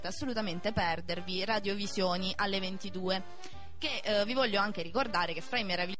assolutamente perdervi Radiovisioni alle 22, che vi voglio anche ricordare che fra i meravigliosi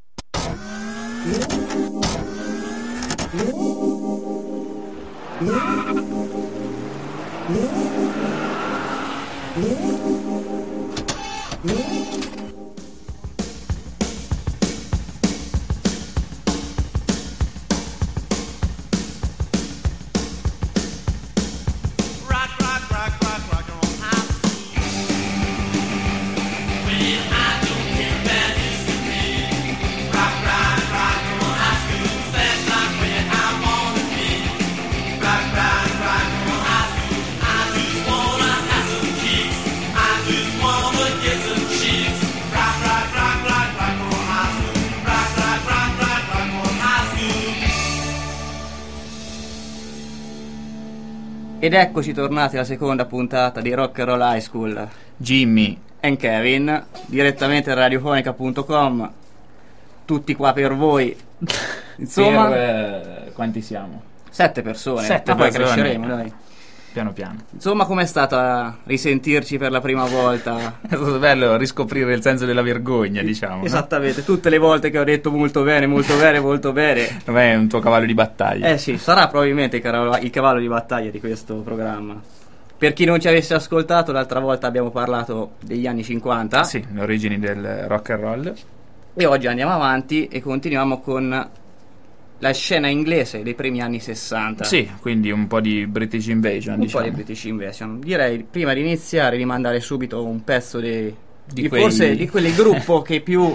Ed eccoci tornati alla seconda puntata di Rock and Roll High School. Jimmy e Kevin, direttamente da radiofonica.com, tutti qua per voi. Insomma, quanti siamo? 7 persone. 7 poi persone. cresceremo, dai. Piano piano. Insomma, com'è stata risentirci per la prima volta? È stato bello riscoprire il senso della vergogna, diciamo. Esattamente, no? Tutte le volte che ho detto molto bene, molto bene, molto bene. È un tuo cavallo di battaglia. Sì, sarà probabilmente il cavallo di battaglia di questo programma. Per chi non ci avesse ascoltato, l'altra volta abbiamo parlato degli anni 50. Sì, le origini del rock and roll. E oggi andiamo avanti e continuiamo con la scena inglese dei primi anni 60. Sì, quindi un po' di British Invasion, diciamo. Un po' di British Invasion. Direi, prima di iniziare, di mandare subito un pezzo di quel gruppo che più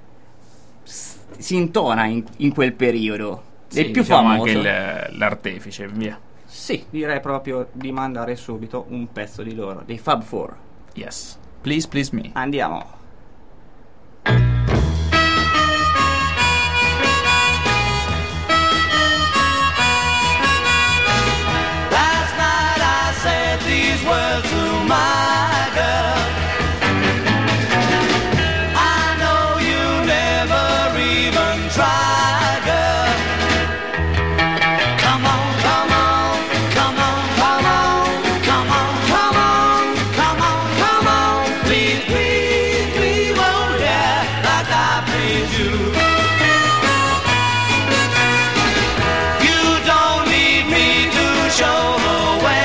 si intona in quel periodo. Sì, il più diciamo famoso. Anche l'artefice, via. Sì, direi proprio di mandare subito un pezzo di loro, dei Fab Four. Yes. Please, please me. Andiamo. Words to my girl. I know you never even tried, girl. Come on, come on, come on, come on, come on, come on, come on, come on. Please, please, please, oh yeah, like I please you. You don't need me to show the way.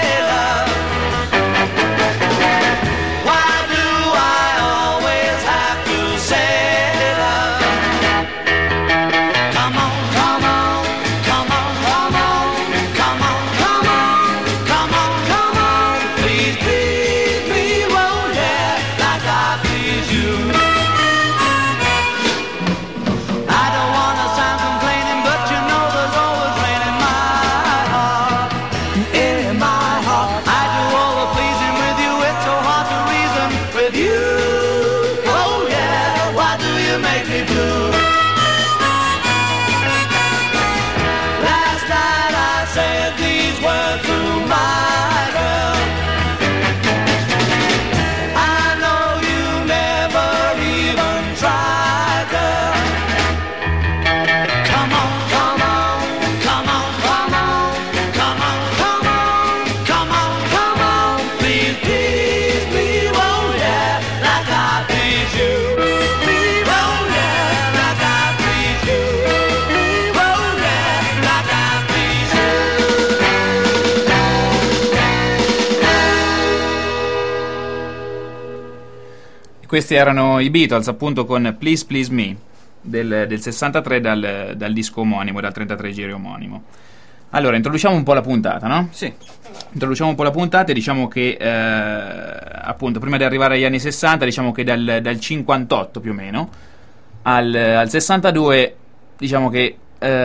Questi erano i Beatles, appunto, con Please Please Me del 63 dal disco omonimo, dal 33 giri omonimo. Allora, introduciamo un po' la puntata, no? Sì. Introduciamo un po' la puntata e diciamo che appunto, prima di arrivare agli anni 60, diciamo che dal 58 più o meno al 62, diciamo che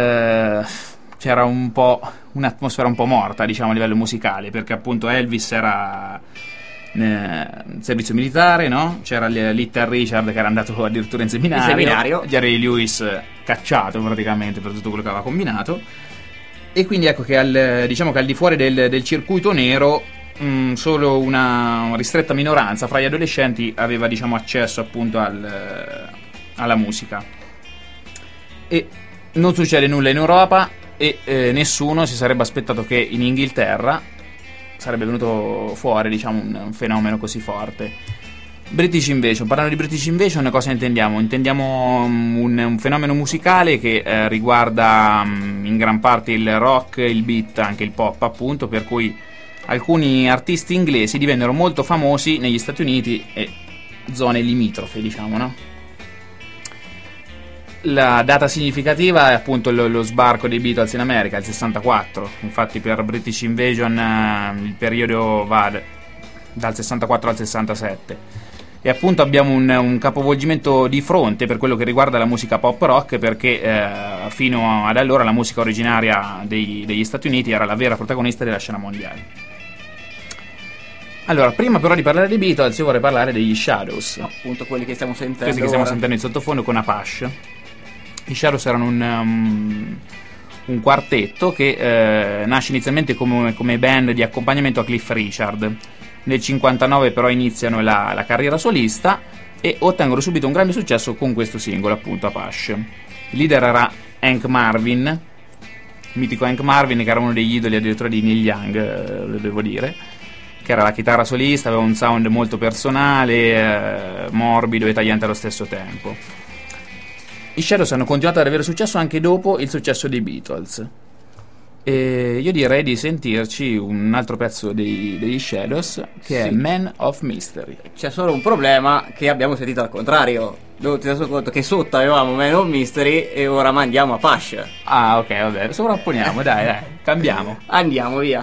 c'era un po' un'atmosfera un po' morta, diciamo, a livello musicale, perché appunto Elvis era servizio militare, no? C'era Little Richard che era andato addirittura in seminario. Jerry Lewis cacciato praticamente per tutto quello che aveva combinato, e quindi ecco che diciamo che al di fuori del circuito nero solo una ristretta minoranza fra gli adolescenti aveva, diciamo, accesso appunto alla musica, e non succede nulla in Europa, e nessuno si sarebbe aspettato che in Inghilterra sarebbe venuto fuori, diciamo, un fenomeno così forte. British Invasion, parlando di British Invasion, cosa intendiamo? Intendiamo un fenomeno musicale che riguarda in gran parte il rock, il beat, anche il pop appunto, per cui alcuni artisti inglesi divennero molto famosi negli Stati Uniti e zone limitrofe, diciamo, no? La data significativa è appunto lo sbarco dei Beatles in America, il 64. Infatti per British Invasion il periodo va dal 64 al 67. E appunto abbiamo un capovolgimento di fronte per quello che riguarda la musica pop rock, perché fino ad allora la musica originaria degli Stati Uniti era la vera protagonista della scena mondiale. Allora, prima però di parlare dei Beatles io vorrei parlare degli Shadows, appunto quelli che stiamo sentendo. Questi che stiamo sentendo in sottofondo con Apache. I Shadows erano un quartetto che nasce inizialmente come band di accompagnamento a Cliff Richard. Nel 59 però iniziano la carriera solista e ottengono subito un grande successo con questo singolo, appunto Apache. Il leader era Hank Marvin, il mitico Hank Marvin, che era uno degli idoli addirittura di Neil Young, lo devo dire, che era la chitarra solista, aveva un sound molto personale, morbido e tagliente allo stesso tempo. I Shadows hanno continuato ad avere successo anche dopo il successo dei Beatles. E io direi di sentirci un altro pezzo degli Shadows, che è Man of Mystery. C'è solo un problema, che abbiamo sentito al contrario. Ti reso conto che sotto avevamo Man of Mystery e ora mandiamo Apache. Ah, ok, vabbè, sovrapponiamo, dai, cambiamo. Andiamo via.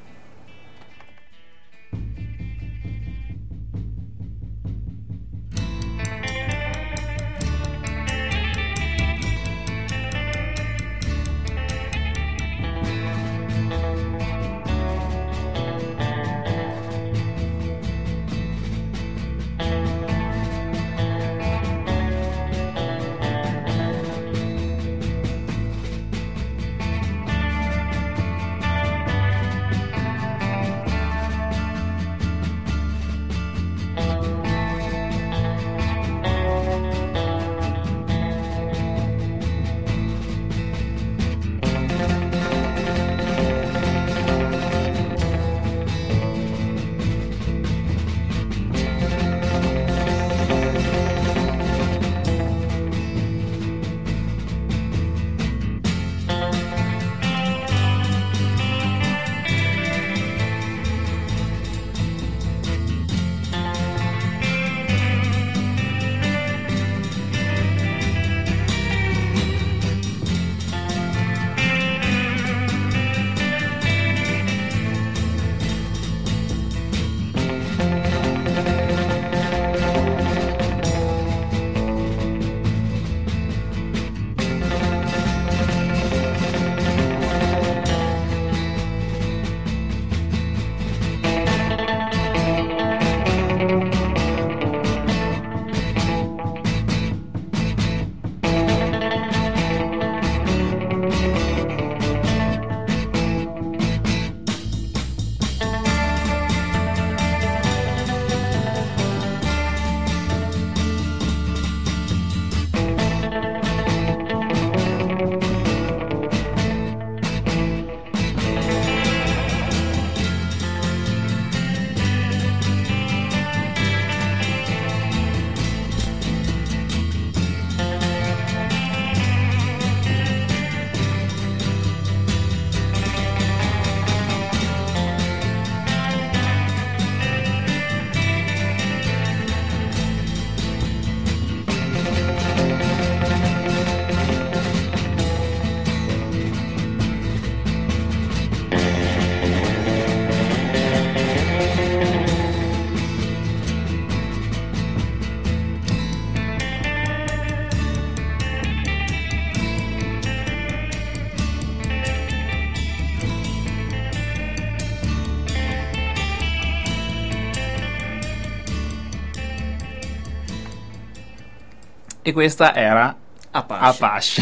E questa era Apache.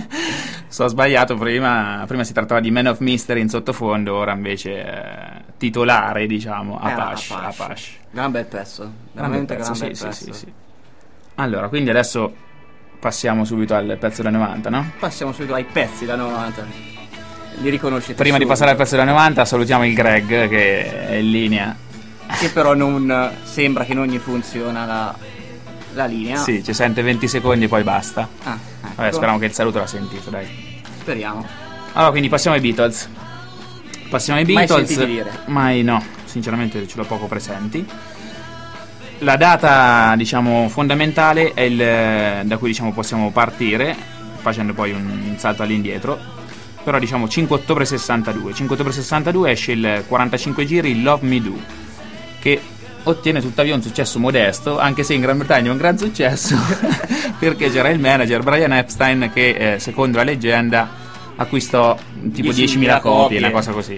Ho sbagliato prima si trattava di Man of Mystery in sottofondo, ora invece titolare, diciamo, Apache. Gran bel pezzo, veramente gran bel pezzo. Sì. Allora, quindi adesso passiamo subito al pezzo da 90, no? Passiamo subito ai pezzi da 90. li riconoscete Prima di subito. passare al pezzo della 90 salutiamo il Greg che è in linea. Che però non sembra che non gli funziona la linea. Sì, ci sente 20 secondi e poi basta. Ah, ecco. Vabbè, speriamo che il saluto l'ha sentito, dai. Speriamo. Allora, quindi passiamo ai Beatles. Passiamo ai Mai Beatles. sentiti dire? Mai no, sinceramente ce l'ho poco presenti. La data, diciamo, fondamentale è da cui, diciamo, possiamo partire, facendo poi un salto all'indietro. Però, diciamo, 5 ottobre 62. 5 ottobre 62 esce il 45 giri Love Me Do, che ottiene tuttavia un successo modesto, anche se in Gran Bretagna è un gran successo, perché c'era il manager Brian Epstein che, secondo la leggenda, acquistò tipo 10.000 copie, una cosa così.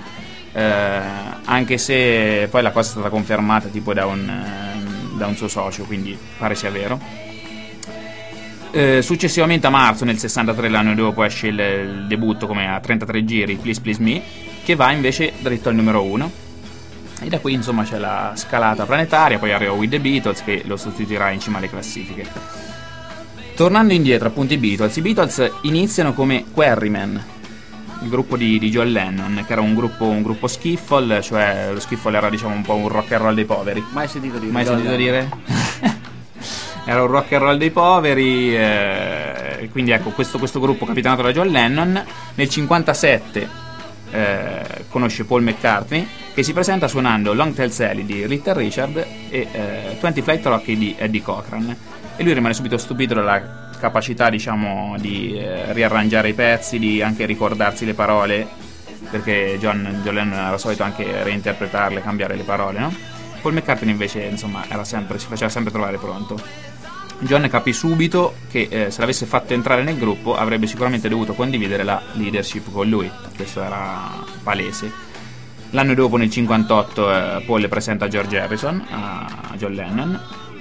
Anche se poi la cosa è stata confermata tipo da un suo socio, quindi pare sia vero. Successivamente a marzo, nel 63, l'anno dopo, esce il debutto come a 33 giri Please Please Me, che va invece dritto al numero 1. E da qui, insomma, c'è la scalata planetaria. Poi arriva With the Beatles, che lo sostituirà in cima alle classifiche. Tornando indietro, appunto, i Beatles iniziano come Quarrymen, il gruppo di John Lennon, che era un gruppo skiffle, cioè lo skiffle era, diciamo, un po' un rock and roll dei poveri. Mai sentito dire? Mai sentito dire? Era un rock and roll dei poveri, quindi ecco, questo gruppo capitanato da John Lennon. Nel 57 conosce Paul McCartney, che si presenta suonando Long Tall Sally di Little Richard e 20 Flight Rocky di Eddie Cochran, e lui rimane subito stupito dalla capacità, diciamo, di riarrangiare i pezzi, di anche ricordarsi le parole, perché John Lennon era solito anche reinterpretarle, cambiare le parole, no? Paul McCartney invece, insomma, si faceva sempre trovare pronto. John capì subito che se l'avesse fatto entrare nel gruppo avrebbe sicuramente dovuto condividere la leadership con lui, questo era palese. L'anno dopo, nel 58, Paul le presenta George Harrison a John Lennon,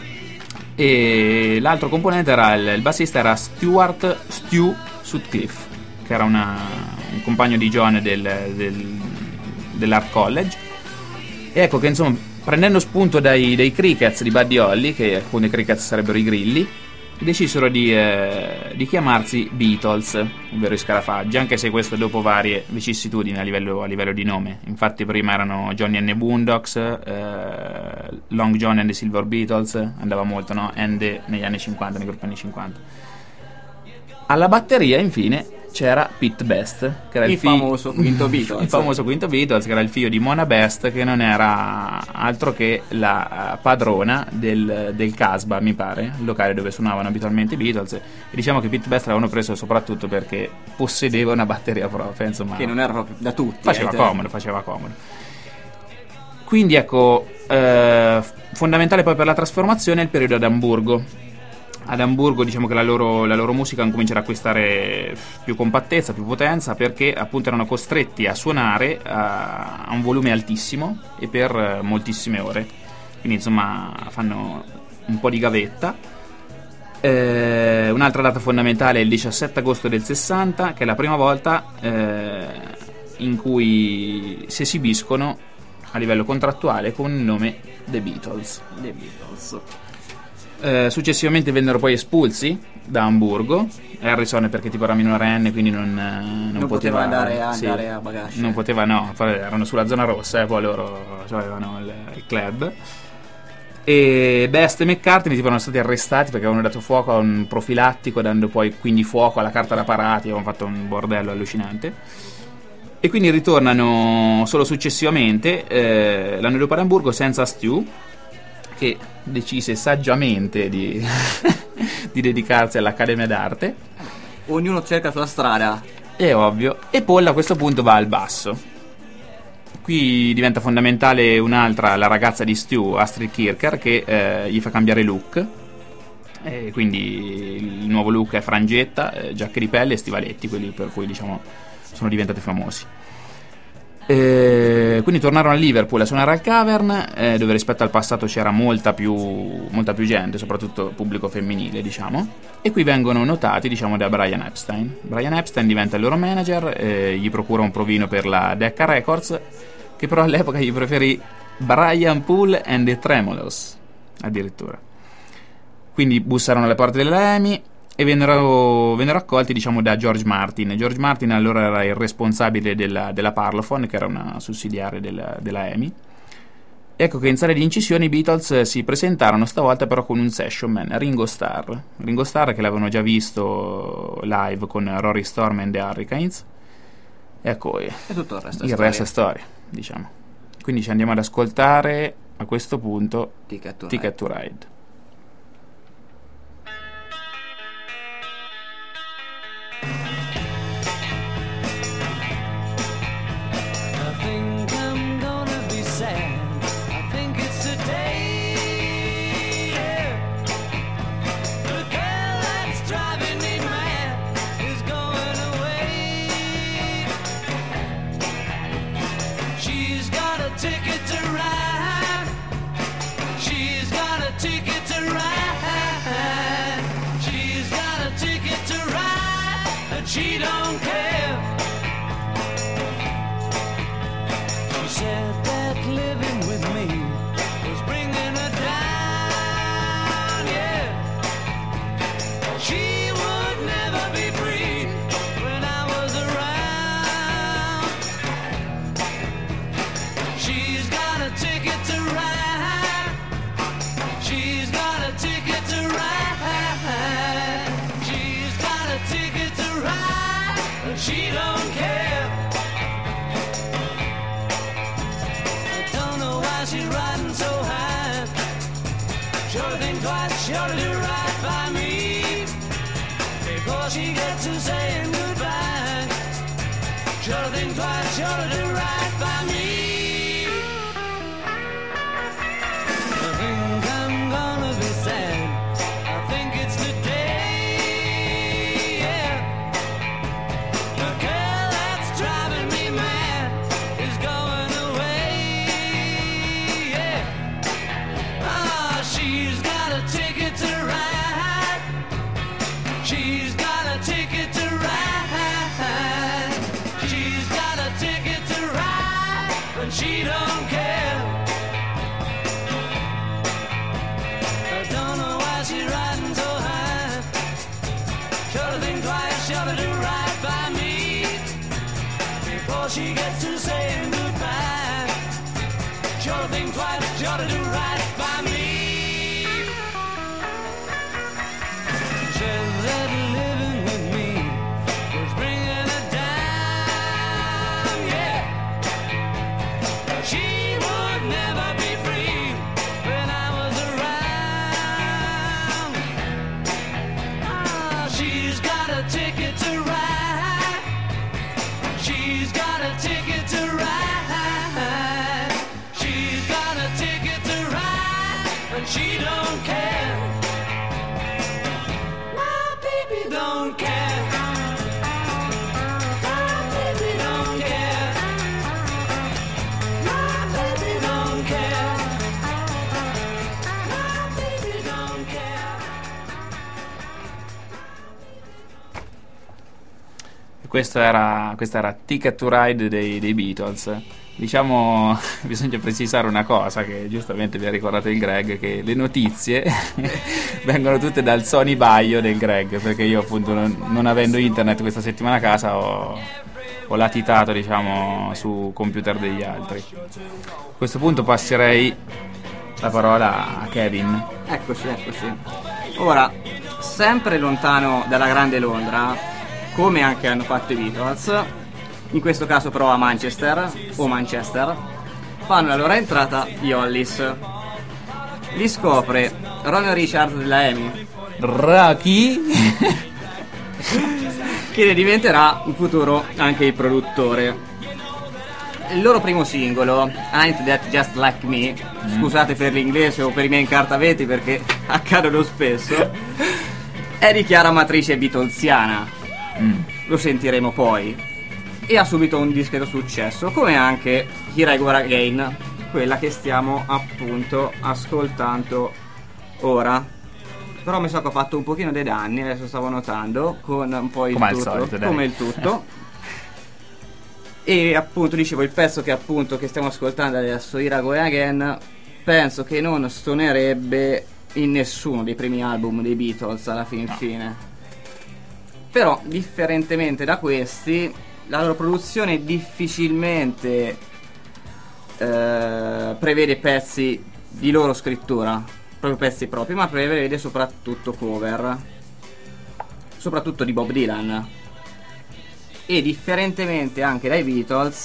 e l'altro componente era il bassista, era Stu Sutcliffe, che era un compagno di John dell'Art College. E ecco che, insomma, prendendo spunto dai Crickets di Buddy Holly, che appunto i Crickets sarebbero i grilli, decisero di chiamarsi Beatles, ovvero i scarafaggi, anche se questo dopo varie vicissitudini a livello di nome. Infatti prima erano Johnny and the Boondocks, Long John and the Silver Beatles, andava molto, no? Negli anni 50, nei gruppi anni 50. Alla batteria, infine, c'era Pete Best, che era il famoso quinto Beatles. Il famoso quinto Beatles, che era il figlio di Mona Best, che non era altro che la padrona del Casbah, mi pare, il locale dove suonavano abitualmente i Beatles. E diciamo che Pete Best l'avevano preso soprattutto perché possedeva una batteria propria, insomma, che non era proprio da tutti. Faceva comodo. Quindi ecco, fondamentale poi per la trasformazione è il periodo ad Amburgo. Ad Amburgo, diciamo che la loro musica comincia ad acquistare più compattezza, più potenza, perché appunto erano costretti a suonare a un volume altissimo e per moltissime ore. Quindi, insomma, fanno un po' di gavetta. Un'altra data fondamentale è il 17 agosto del 60, che è la prima volta in cui si esibiscono a livello contrattuale con il nome The Beatles. Successivamente vennero poi espulsi da Amburgo. Harrison perché tipo era minorenne, quindi non poteva andare a bagaglio. Non poteva, no, erano sulla zona rossa, poi loro avevano il club. E Best e McCartney tipo erano stati arrestati perché avevano dato fuoco a un profilattico, dando poi quindi fuoco alla carta da parati, avevano fatto un bordello allucinante. E quindi ritornano solo successivamente, l'anno dopo ad Amburgo, senza Stu, che decise saggiamente di dedicarsi all'Accademia d'Arte. Ognuno cerca la sua strada. È ovvio. E Paul a questo punto va al basso. Qui diventa fondamentale un'altra, la ragazza di Stu, Astrid Kircher, che gli fa cambiare look. E quindi il nuovo look è frangetta, giacche di pelle e stivaletti, quelli per cui, diciamo, sono diventati famosi. Quindi tornarono a Liverpool a suonare al Cavern, dove rispetto al passato c'era molta più gente, soprattutto pubblico femminile, diciamo. E qui vengono notati, diciamo, da Brian Epstein. Brian Epstein diventa il loro manager, gli procura un provino per la Decca Records, che però all'epoca gli preferì Brian Poole and the Tremolos, addirittura. Quindi bussarono alle porte della EMI e vennero accolti, diciamo, da George Martin. George Martin allora era il responsabile della Parlophone, che era una sussidiaria della EMI. Ecco che in sala di incisioni i Beatles si presentarono stavolta però con un session man, Ringo Starr che l'avevano già visto live con Rory Storm and the Hurricanes. Ecco, E tutto il resto resto è storia, diciamo. Quindi ci andiamo ad ascoltare a questo punto Ticket to Ride. I think I'm gonna be sad. I think it's today. Yeah. The girl that's driving me mad is going away. She's got a ticket to ride. She's got a ticket to ride. She's got a ticket to ride, and she don't care. She said that living with me was bringing her down, yeah. She would never be free when I was around. She's got a ticket to ride. She's got a ticket to ride. She's got a ticket to ride, and she don't care. She's riding so high. Sure think twice, sure to do right by me before she gets to saying goodbye. Sure think twice, sure to do right by me. I think I'm gonna be sad. I think it's today, yeah. The girl that's driving me mad is going away. She's got a ticket to ride. She's got a ticket to ride. She's got a ticket to ride, but she don't care. I don't know why she's riding so high. Sure to think twice, sure to do right by me before she gets to saying goodbye. Sure to think twice, sure to do right by me. That living with me was bringing her down, yeah. She would never be free when I was around. She's got a ticket to ride. She's got a ticket to ride. She's got a ticket to ride, and she don't care. Don't care. My baby don't care. My baby don't care. My baby don't care. Questa era Ticket to Ride dei Beatles. Diciamo, bisogna precisare una cosa che giustamente vi ha ricordato il Greg, che le notizie vengono tutte dal Sony Baio del Greg, perché io appunto non avendo internet questa settimana a casa ho latitato, diciamo, su computer degli altri. A questo punto passerei la parola a Kevin. Eccoci. Ora, sempre lontano dalla grande Londra, come anche hanno fatto i Beatles, in questo caso però a Manchester, fanno la loro entrata gli Hollies. Li scopre Ronald Richards della EMI, Rocky che ne diventerà in futuro anche il produttore. Il loro primo singolo, Ain't That Just Like Me, scusate per l'inglese o per i miei incartaveti perché accadono spesso, è di chiara matrice beatlesiana. Lo sentiremo poi. E ha subito un discreto successo, come anche Here I Go Again, quella che stiamo appunto ascoltando ora. Però mi sa che ho fatto un pochino dei danni, adesso stavo notando, con un po' il come tutto, al solito, dai. come il tutto. E appunto dicevo, il pezzo che stiamo ascoltando adesso, Here I Go Again, penso che non suonerebbe in nessuno dei primi album dei Beatles alla fine. Però, differentemente da questi, la loro produzione difficilmente prevede pezzi di loro scrittura, proprio pezzi propri, ma prevede soprattutto cover, soprattutto di Bob Dylan. E differentemente anche dai Beatles,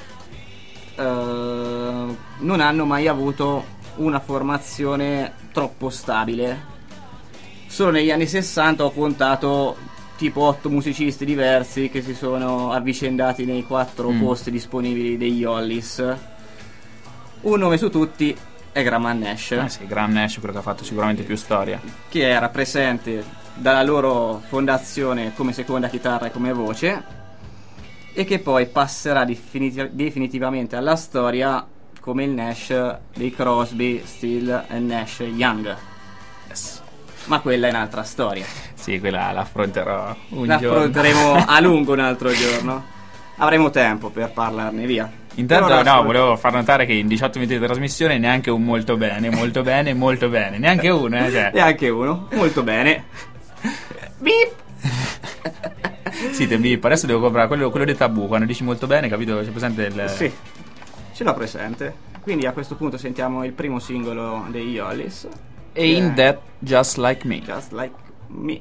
non hanno mai avuto una formazione troppo stabile. Solo negli anni 60 ho contato tipo 8 musicisti diversi che si sono avvicendati nei 4 posti disponibili degli Hollies. Un nome su tutti è Graham Nash. Sì, Graham Nash, quello che ha fatto sicuramente più storia, che era presente dalla loro fondazione come seconda chitarra e come voce, e che poi passerà definitivamente alla storia come il Nash dei Crosby, Still e Nash Young. yes. Ma quella è un'altra storia. Sì, quella l'affronterò un La giorno. affronteremo a lungo un altro giorno. Avremo tempo per parlarne, via. Intanto Per ora no, volevo far notare che in 18 minuti di trasmissione neanche un molto bene, molto bene, molto bene, neanche uno, cioè. E anche uno, molto bene. Beep! Sì, te beep, adesso devo comprare quello dei Tabù, quando dici molto bene, capito? C'è presente il... Sì, ce l'ho presente. Quindi a questo punto sentiamo il primo singolo degli Hollies. Ain't That Just Like Me. Just Like Me.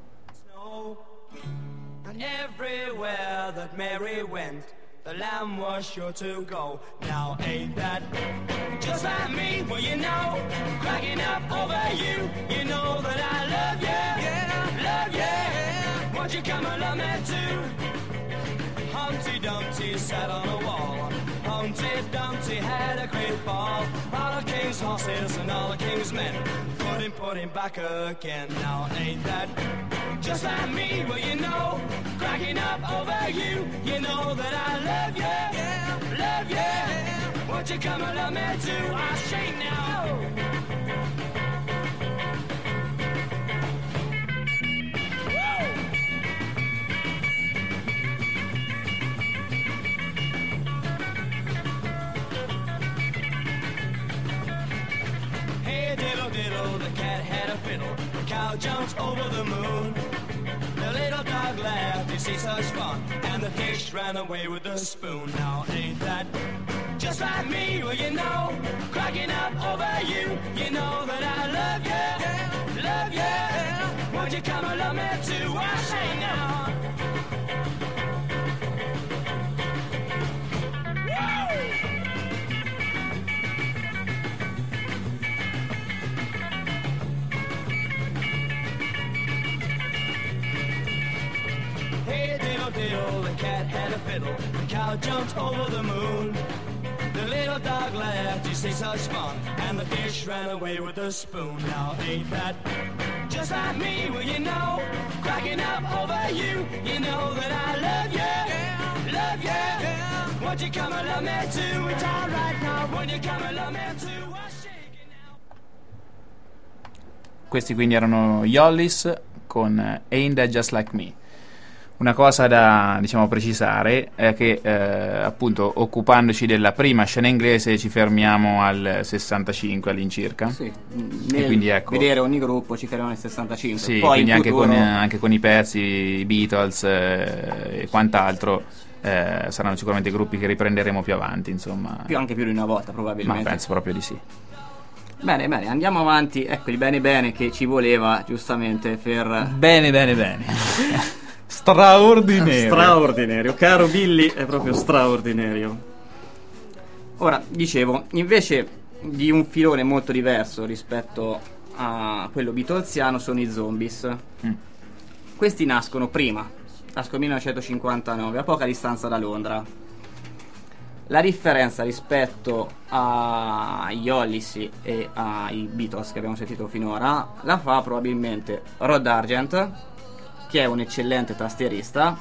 And everywhere that Mary went, the lamb was sure to go. Now ain't that just like me? Well, you know, cracking up over you. You know that I love you, yeah, love you. Won't you come and love me too? Humpty Dumpty sat on a wall. Humpty Dumpty had a great fall. All the king's horses and all the king's men put him back again. Now ain't that just like me? Well, you know, cracking up over you. You know that I love you, yeah, love you. Won't you come and love me too? I shake now. Diddle, the cat had a fiddle. The cow jumps over the moon. The little dog laughed to see such fun, and the fish ran away with the spoon. Now ain't that just like me? Well, you know, cracking up over you. You know that I love you, yeah, love you. Yeah. Won't you come and love me too? I say now. Hey diddle diddle, the cat had a fiddle. The cow jumped over the moon. The little dog laughed to see such fun, and the fish ran away with the spoon. Now ain't that just like me? Well, you know, cracking up over you. You know that I love you, yeah, love you. Yeah. Won't you come and love me too? It's all right now. Won't you come and love me too? I shake it now. Questi quindi erano gli Hollies con Ain't That Just Like Me. Una cosa da, diciamo, precisare è che appunto, occupandoci della prima scena inglese, ci fermiamo al 65 all'incirca. Sì, E quindi ecco, vedere ogni gruppo ci fermiamo nel 65. sì, Poi quindi in anche, futuro, anche con i pezzi, i Beatles e quant'altro, saranno sicuramente gruppi che riprenderemo più avanti, insomma. anche più di una volta Ma probabilmente. penso proprio di sì. Bene, andiamo avanti. Ecco il bene che ci voleva giustamente per... Bene. Straordinario. Caro Billy, è proprio straordinario. Ora, dicevo, invece di un filone molto diverso rispetto a quello beatlesiano sono i Zombies. Questi nascono prima, nascono nel 1959, a poca distanza da Londra. La differenza rispetto agli Hollies e ai Beatles che abbiamo sentito finora la fa probabilmente Rod Argent, che è un eccellente tastierista,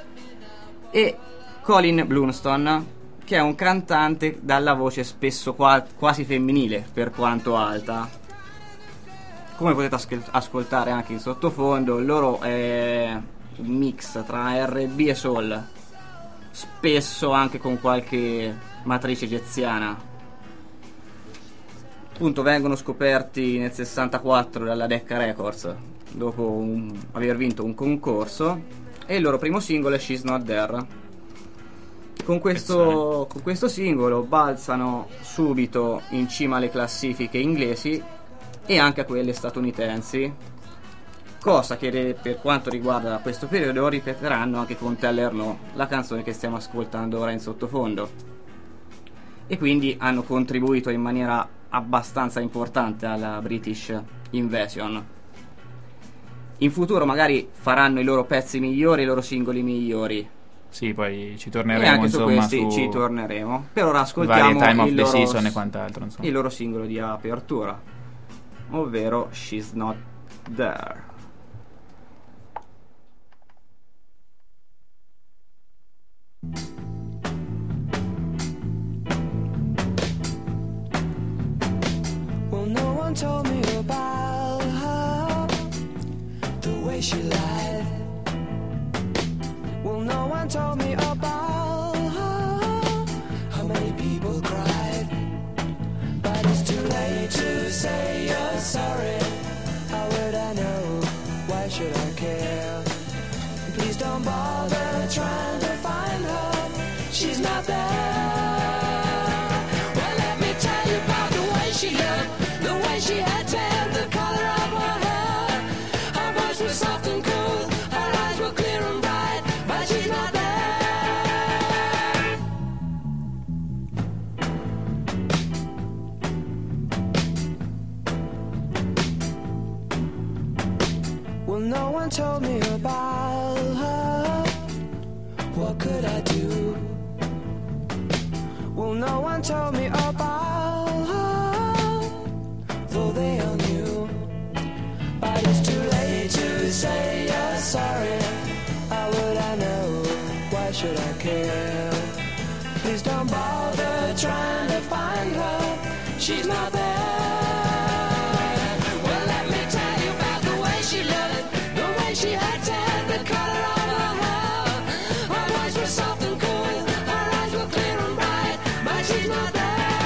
e Colin Blunstone, che è un cantante dalla voce spesso quasi femminile per quanto alta. Come potete ascoltare anche in sottofondo, loro è un mix tra R&B e soul, spesso anche con qualche matrice jazziana. appunto vengono scoperti nel 64 dalla Decca Records dopo aver vinto un concorso, e il loro primo singolo è She's Not There. Con questo singolo balzano subito in cima alle classifiche inglesi e anche a quelle statunitensi, cosa che per quanto riguarda questo periodo ripeteranno anche con Tell Her No, la canzone che stiamo ascoltando ora in sottofondo, e quindi hanno contribuito in maniera abbastanza importante alla British Invasion. In futuro magari faranno i loro pezzi migliori, i loro singoli migliori, Sì, poi ci e torneremo anche su insomma questi su ci torneremo. Per ora varie ascoltiamo Time of il the loro, Season e quant'altro, insomma. il loro singolo di apertura, ovvero She's Not There. Well, no one told me about her, the way she lied. Well, no one told me about her, how many people cried. But it's too late to say you're sorry. How would I know? Why should I care? Please don't bother trying to find her. She's not there. Well, let me tell you about the way she looked, the way she had tan, the color of her hair. Her voice was soft and cool, her eyes were clear and bright, but she's not there. Well, no one told me about her. What could I do? Well, no one told me about her, though they all knew. But it's too late to say you're sorry. How would I know? Why should I care? Please don't bother trying to find her. She's not there. Well, let me tell you about the way she looked, the way she had tan, the color of her hair. Her voice was soft and cool, her eyes were clear and bright, but she's not there.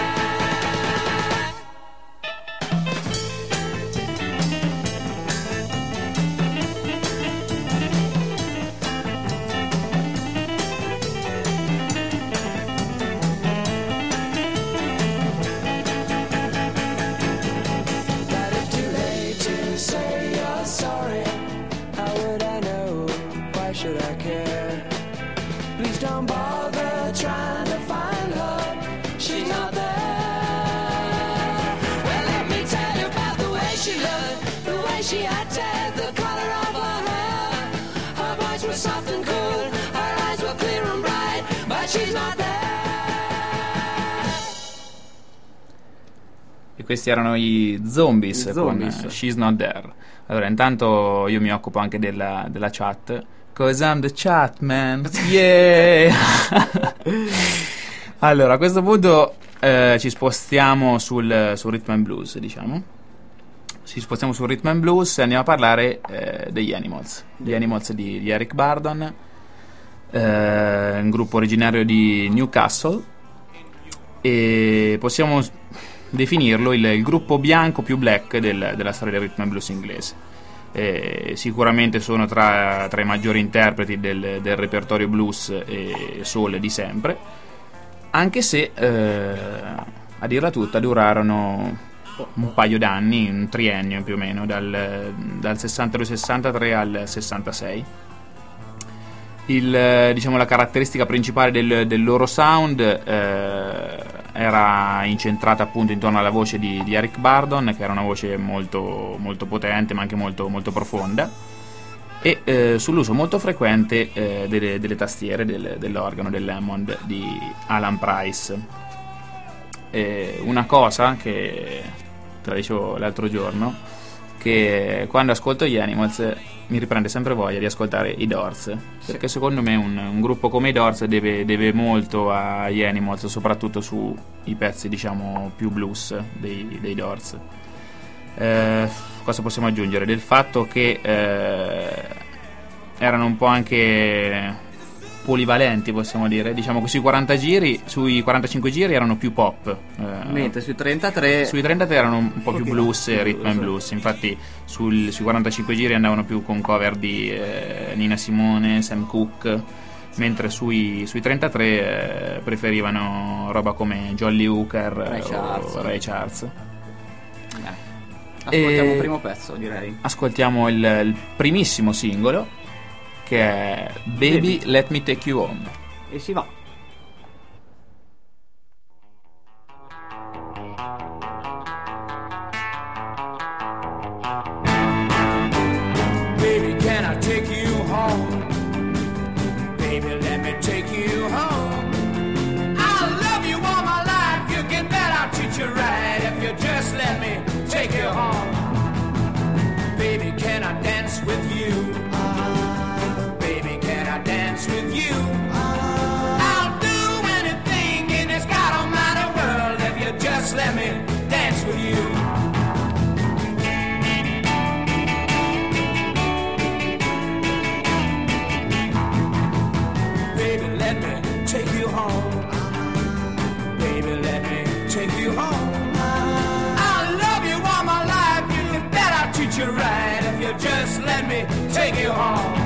But it's too late to say you're sorry. How would I know? Why should I care? Please don't bother trying to find her. She's not there. Well, let me tell you about the way she looked, the way she had tan, the color of her hair. Her voice was soft and cool, her eyes were clear and bright, but she's not there. E questi erano i Zombies, I Zombies. con She's Not There. Allora, intanto io mi occupo anche della chat. Cause I'm the chat man. Yeah! Allora, a questo punto ci spostiamo sul rhythm and blues, diciamo. Ci spostiamo sul rhythm and blues e andiamo a parlare degli Animals. Gli Animals di Eric Burdon, un gruppo originario di Newcastle, e possiamo definirlo il gruppo bianco più black della storia del rhythm and blues inglese. Sicuramente sono tra i maggiori interpreti del repertorio blues e soul di sempre, anche se a dirla tutta durarono un paio d'anni, un triennio più o meno, dal 62-63 al 66. Diciamo, la caratteristica principale del loro sound era incentrata appunto intorno alla voce di Eric Burdon, che era una voce molto, molto potente ma anche molto, molto profonda, e sull'uso molto frequente delle tastiere dell'organo del Hammond di Alan Price. Una cosa che te la dicevo l'altro giorno, che quando ascolto gli Animals mi riprende sempre voglia di ascoltare i Doors, perché secondo me un gruppo come i Doors deve molto agli Animals, soprattutto sui pezzi diciamo più blues dei Doors. Cosa possiamo aggiungere? Del fatto che erano un po' anche polivalenti, possiamo dire. Diciamo che sui 45 giri erano più pop, mentre sui 33 erano un po' più blues e rhythm and blues. blues. Infatti sui 45 giri andavano più con cover di Nina Simone, Sam Cooke, mentre sui 33 preferivano roba come Jolly Hooker o Ray Charles. Ascoltiamo il primo pezzo, direi. Ascoltiamo il primissimo singolo, che è Baby Let Me Take You Home. E si va. Baby, can I take you home? Baby, let me take you home. I'll love you all my life. You can bet I'll treat you right if you just let me take you home. Baby, can I dance with you? Baby, can I dance with you? I'll do anything in this God almighty world if you just let me dance with you. Baby, let me take you home. Baby, let me take you home. I'll love you all my life. You can bet I'll treat you right if you just let me take you home.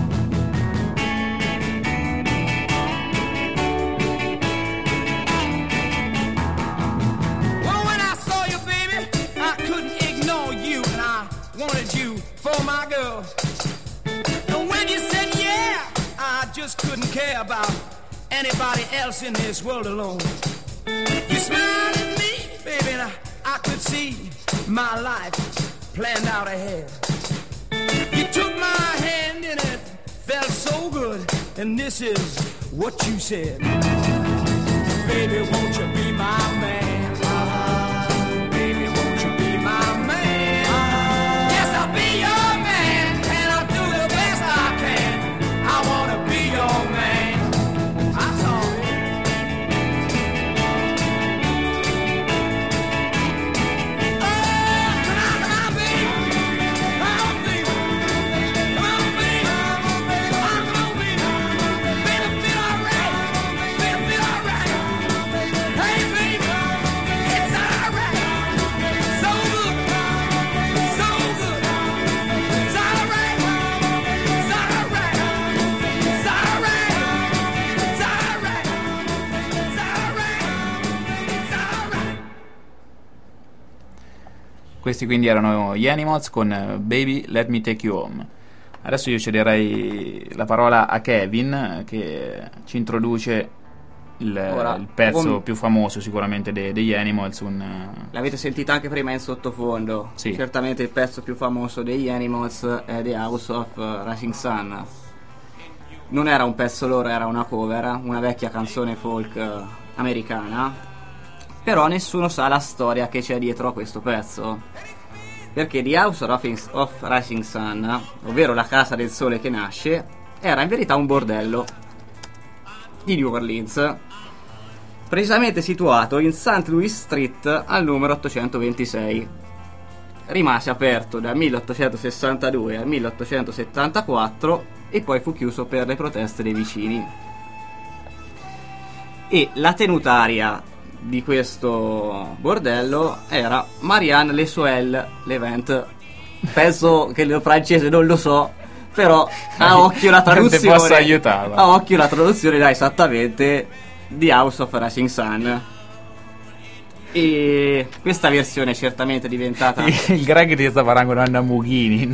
Well, when I saw you, baby, I couldn't ignore you, and I wanted you for my girl. And when you said yeah, I just couldn't care about anybody else in this world alone. You smiled at me, baby, and I could see my life planned out ahead. You took my hand and it felt so good, and this is what you said. Baby, won't you be my man? Baby, won't you be my man? Yes, I'll be your man, and I'll do the best I can. I wanna be your man. That's all. Oh, come on, baby. Come on, baby. Come on, baby. Come on, baby. Baby, feel alright. Baby, feel alright. Hey, baby, it's alright. So good. So good. It's alright. It's alright. It's alright. It's alright. It's alright. It's alright. Questi quindi erano gli Animals con Baby Let Me Take You Home. Adesso io cederei la parola a Kevin, che ci introduce Ora, il pezzo come- più famoso sicuramente degli Animals. L'avete sentita anche prima in sottofondo. Sì. Certamente il pezzo più famoso degli Animals è The House of Rising Sun. Non era un pezzo loro, era una cover, una vecchia canzone folk americana. Però nessuno sa la storia che c'è dietro a questo pezzo. Perché The House of Rising Sun, ovvero la casa del sole che nasce, era in verità un bordello di New Orleans, precisamente situato in St. Louis Street al numero 826. Rimase aperto dal 1862 al 1874 e poi fu chiuso per le proteste dei vicini. E la tenutaria di questo bordello era Marianne Lesuel Levent. Penso che il francese non lo so, però a occhio la Non ti traduzione posso aiutare. a occhio la traduzione dà esattamente The House of Rising Sun. E questa versione è certamente diventata Il Greg ti sta paragonando a Mughini.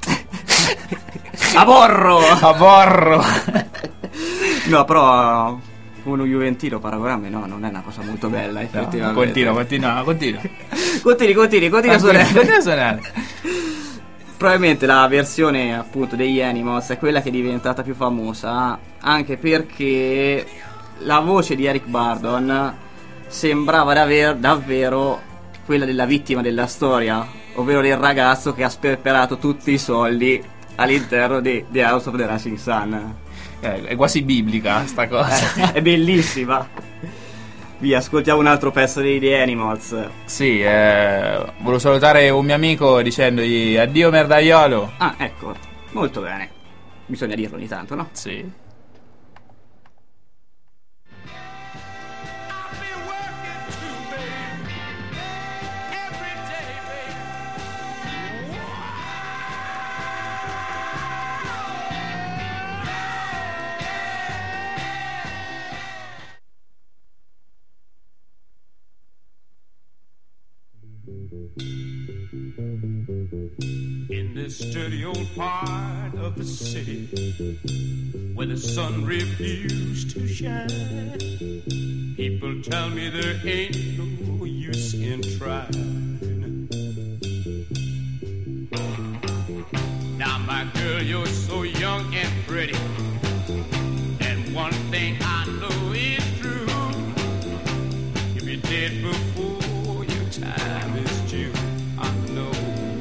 a borro. A Borro. No, però uno juventino paragonarmi no, non è una cosa molto bella, effettivamente. Continua. Continua a suonare. Continua a suonare. Probabilmente la versione appunto degli Animals è quella che è diventata più famosa, anche perché la voce di Eric Burdon sembrava davvero quella della vittima della storia, ovvero del ragazzo che ha sperperato tutti i soldi all'interno di The House of the Rising Sun. È quasi biblica sta cosa. È bellissima. Via, ascoltiamo un altro pezzo dei The Animals. Sì, volevo salutare un mio amico dicendogli addio merdaiolo. Ah, ecco, molto bene. Bisogna dirlo ogni tanto, no? Sì. this dirty old part of the city where the sun refused to shine. People tell me there ain't no use in trying. Now, my girl, you're so young and pretty, and one thing I know is true: you'll be dead before your time is due. I know.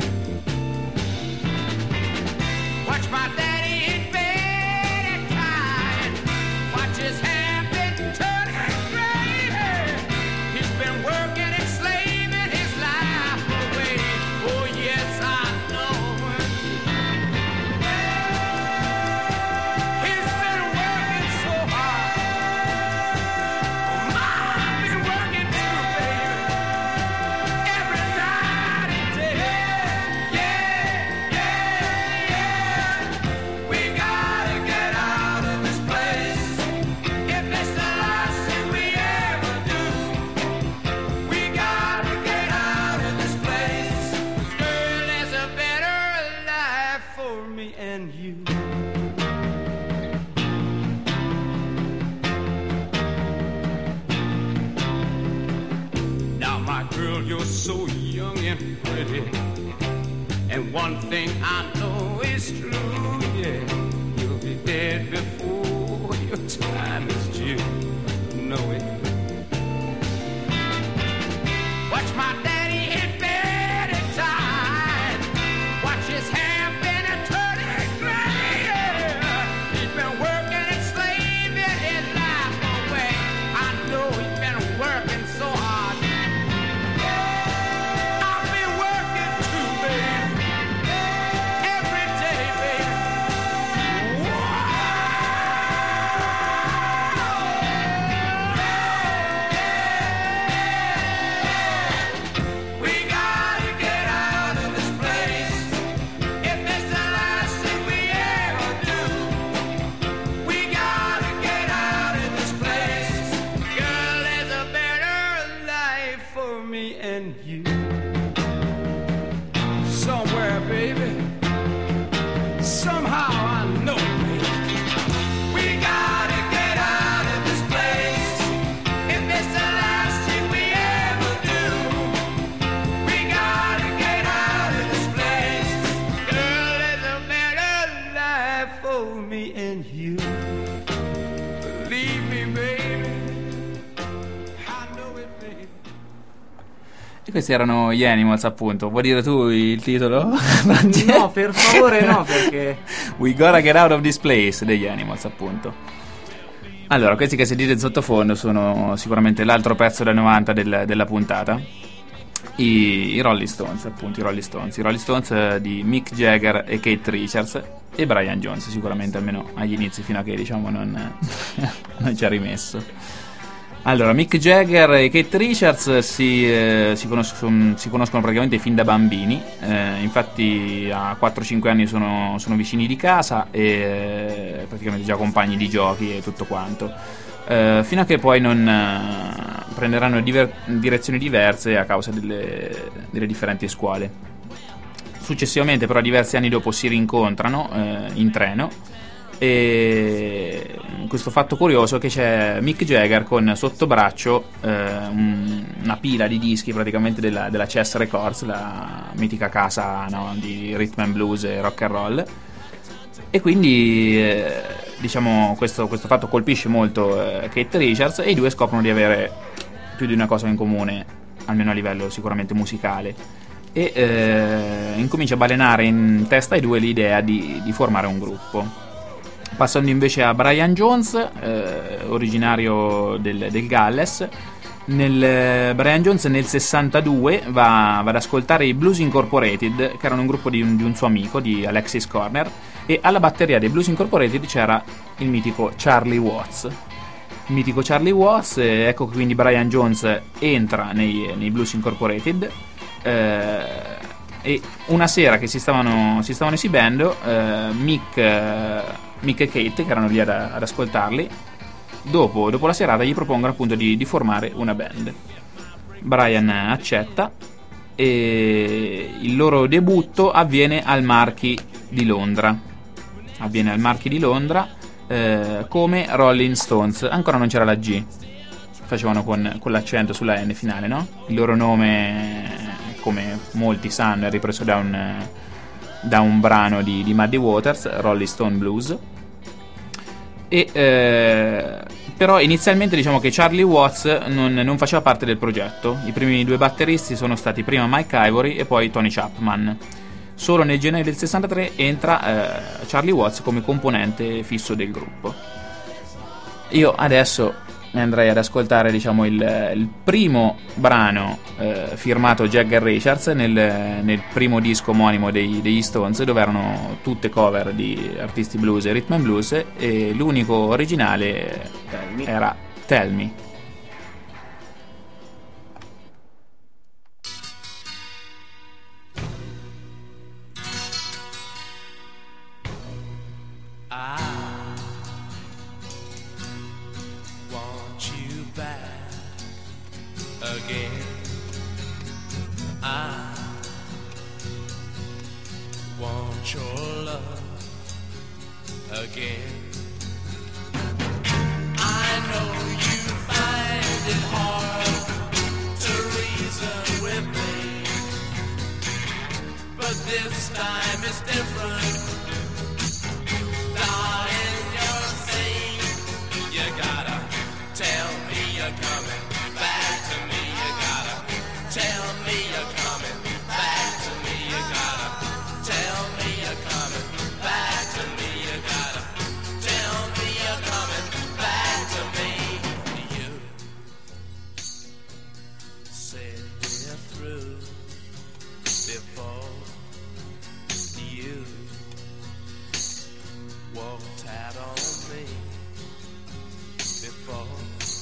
Watch my daddy in bed at night. Watch his hair been turning gray. He's been working and slaving his life away. Oh yes, I know. He's been working so hard. I've been working too, baby. Every night and day. Yeah, yeah, yeah. We gotta get out of this place. If it's the last thing we ever do, we gotta get out of this place. 'Cause girl, there's a better life for me and you. Now, my girl, you're so young and pretty, and one thing I know is true, yeah, you'll be dead before your time is due. Know it. Watch my daddy in bed at time. Watch his hair been a turning gray. He's been working and slaving his life away. I know he's been working so hard. I've been working too, baby. Every day, baby. We gotta get out of this place. If it's the last thing we ever do, we gotta get out of this place. Girl, there's a better life for me and you. Somewhere, baby. Somehow I know it, baby. We gotta get out of this place. If it's the last thing we ever do, we gotta get out of this place. Girl, there's a better life for me and you. Believe me, baby. I know it, baby. E questi erano gli Animals, appunto. Vuoi dire tu il titolo? No, per favore, no, perché We Gotta Get Out of This Place degli Animals, appunto. Allora, questi che sentite in sottofondo sono sicuramente l'altro pezzo del 90 della puntata. I Rolling Stones, appunto, i Rolling Stones di Mick Jagger e Keith Richards e Brian Jones, sicuramente, almeno agli inizi, fino a che, diciamo, non ci ha rimesso. Allora, Mick Jagger e Keith Richards si conoscono praticamente fin da bambini. Infatti a 4-5 anni sono vicini di casa e praticamente già compagni di giochi e tutto quanto, fino a che poi non prenderanno direzioni diverse a causa delle differenti scuole. Successivamente, però, diversi anni dopo si rincontrano in treno. E questo fatto curioso è che c'è Mick Jagger con sotto braccio una pila di dischi praticamente della Chess Records, la mitica casa, no, di rhythm and blues e rock and roll, e quindi diciamo questo fatto colpisce molto Keith Richards, e i due scoprono di avere più di una cosa in comune, almeno a livello sicuramente musicale, e incomincia a balenare in testa ai due l'idea di formare un gruppo. Passando invece a Brian Jones, originario del Galles. Brian Jones nel 62 va ad ascoltare i Blues Incorporated, che erano un gruppo di un suo amico, di Alexis Corner, e alla batteria dei Blues Incorporated c'era il mitico Charlie Watts. Il mitico Charlie Watts, ecco che quindi Brian Jones entra nei Blues Incorporated, e una sera che si stavano esibendo, Mick e Kate, che erano lì ad ascoltarli, dopo la serata gli propongono appunto di formare una band. Brian accetta e il loro debutto avviene al Marchi di Londra. Come Rolling Stones. Ancora non c'era la G, facevano con l'accento sulla N finale, no? Il loro nome, come molti sanno, è ripreso da un brano di Muddy Waters, Rolling Stone Blues. Però inizialmente diciamo che Charlie Watts non faceva parte del progetto. I primi due batteristi sono stati prima Mike Ivory e poi Tony Chapman. Solo nel gennaio del 63 entra Charlie Watts come componente fisso del gruppo. Io adesso andrei ad ascoltare, diciamo, il primo brano firmato Jagger Richards nel primo disco omonimo degli Stones, dove erano tutte cover di artisti blues e rhythm and blues, e l'unico originale era Tell Me. Want you back again. I want your love again. I know you find it hard to reason with me, but this time it's different. Darling, you're saying you gotta tell me you're coming back to me. You gotta tell me you're coming back to me. You gotta tell me you're coming back to me. You gotta tell me you're coming back to me. You said we're through before you walked out on me. Before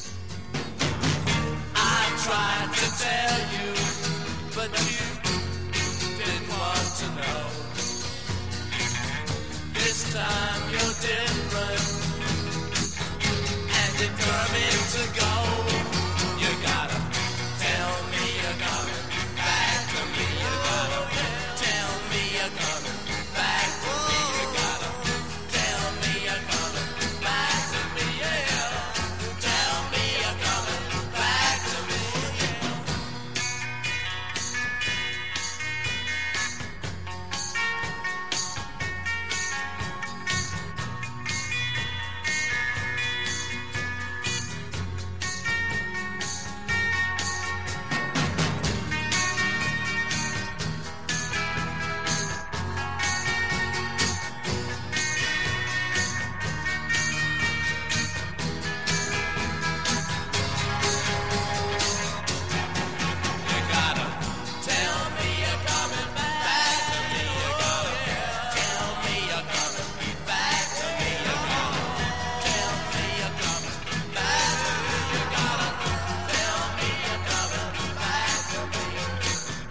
I tried to tell you, but you didn't want to know. This time you're different and determined to go. You gotta tell me you're coming back to me. You gotta tell me you're coming back to me. You gotta tell me you're coming back to me. Yeah. Tell me you're coming back to me. You gotta tell me you're coming back to me. You gotta tell me you're coming back to me. You gotta tell me you're coming back to me. You gotta tell me you're coming back to me. I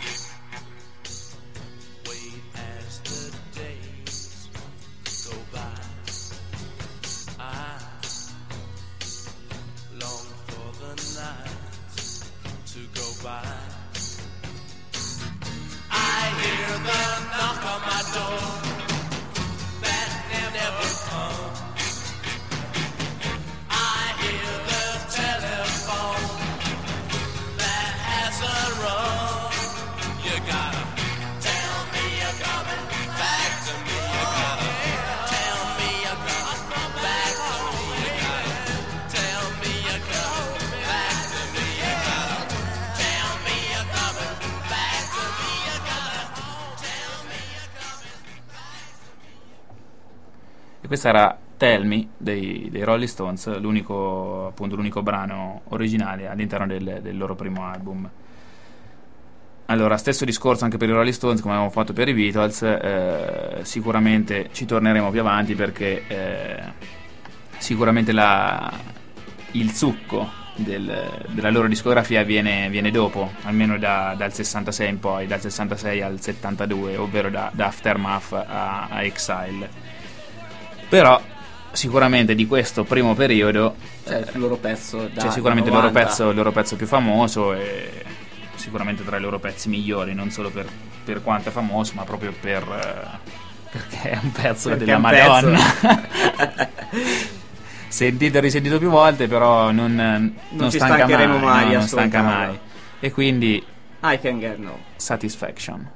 wait as the days go by. I long for the nights to go by. I hear the knock on my door that never comes. I hear the telephone that hasn't rung. You gotta tell me you're coming back to me. You gotta tell me you're coming back to me. You gotta tell me you're coming back to me. You gotta tell me you're coming back to me. You gotta tell me you're coming back to me. E questa era Tell Me dei Rolling Stones, l'unico brano originale all'interno del loro primo album. Allora, stesso discorso anche per i Rolling Stones, come abbiamo fatto per i Beatles. Sicuramente ci torneremo più avanti, perché sicuramente il succo della loro discografia viene dopo, almeno dal 66 in poi, dal 66 al 72, ovvero da Aftermath a Exile. Però sicuramente di questo primo periodo C'è il loro pezzo da c'è sicuramente il 90. loro pezzo più famoso, e sicuramente tra i loro pezzi migliori, non solo per quanto è famoso, ma proprio perché è un pezzo Perché della è un pezzo. Madonna. Sentito e risentito più volte, però non ci stanca stancheremo mai no, di non stanca ascoltarlo. mai. E quindi I Can Get No. Satisfaction.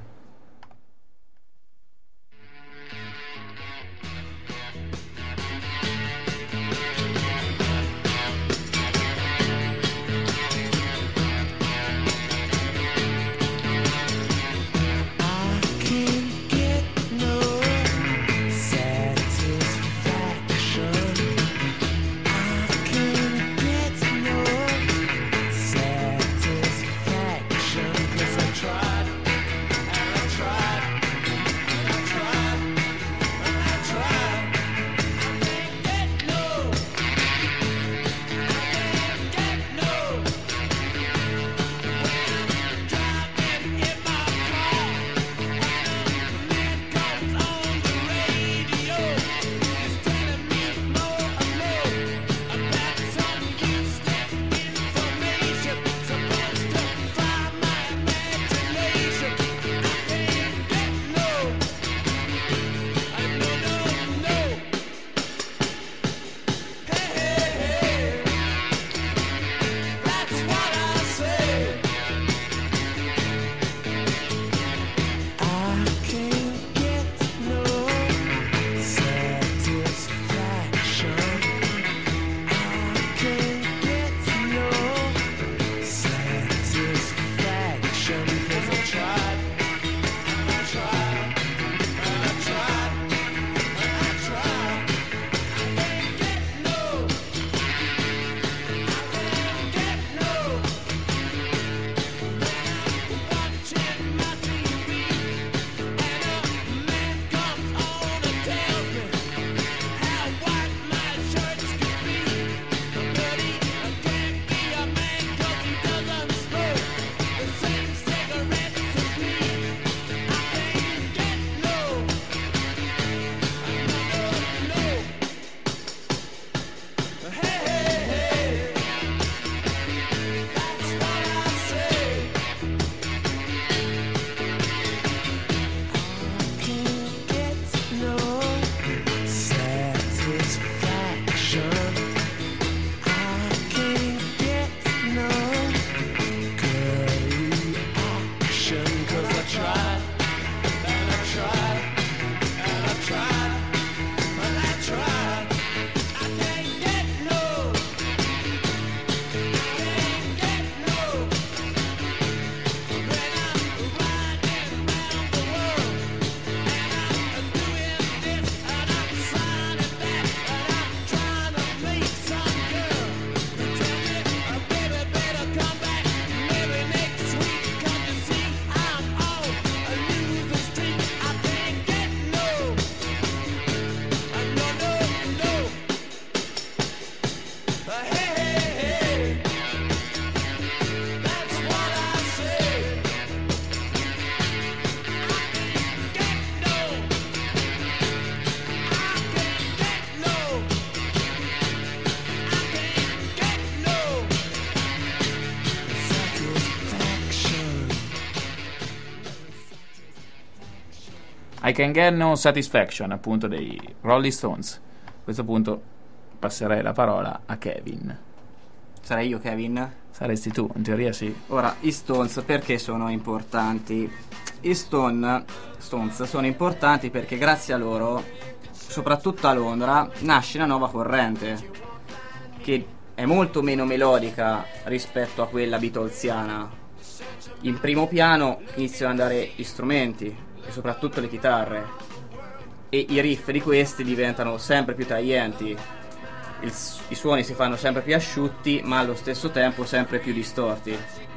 I Can Get No Satisfaction, appunto, dei Rolling Stones. A questo punto passerei la parola a Kevin. Sarei io, Kevin? Saresti tu, in teoria sì. Ora, i Stones perché sono importanti? I Stones sono importanti perché grazie a loro, soprattutto a Londra, nasce una nuova corrente che è molto meno melodica rispetto a quella beatlesiana. In primo piano iniziano ad andare gli strumenti e soprattutto le chitarre, e i riff di questi diventano sempre più taglienti, i suoni si fanno sempre più asciutti ma allo stesso tempo sempre più distorti.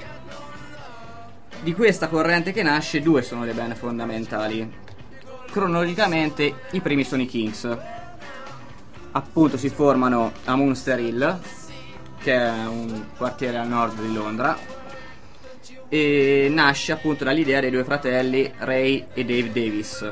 Di questa corrente che nasce, due sono le band fondamentali. Cronologicamente i primi sono i Kings, appunto si formano a Munster Hill, che è un quartiere al nord di Londra, e nasce appunto dall'idea dei due fratelli Ray e Dave Davis.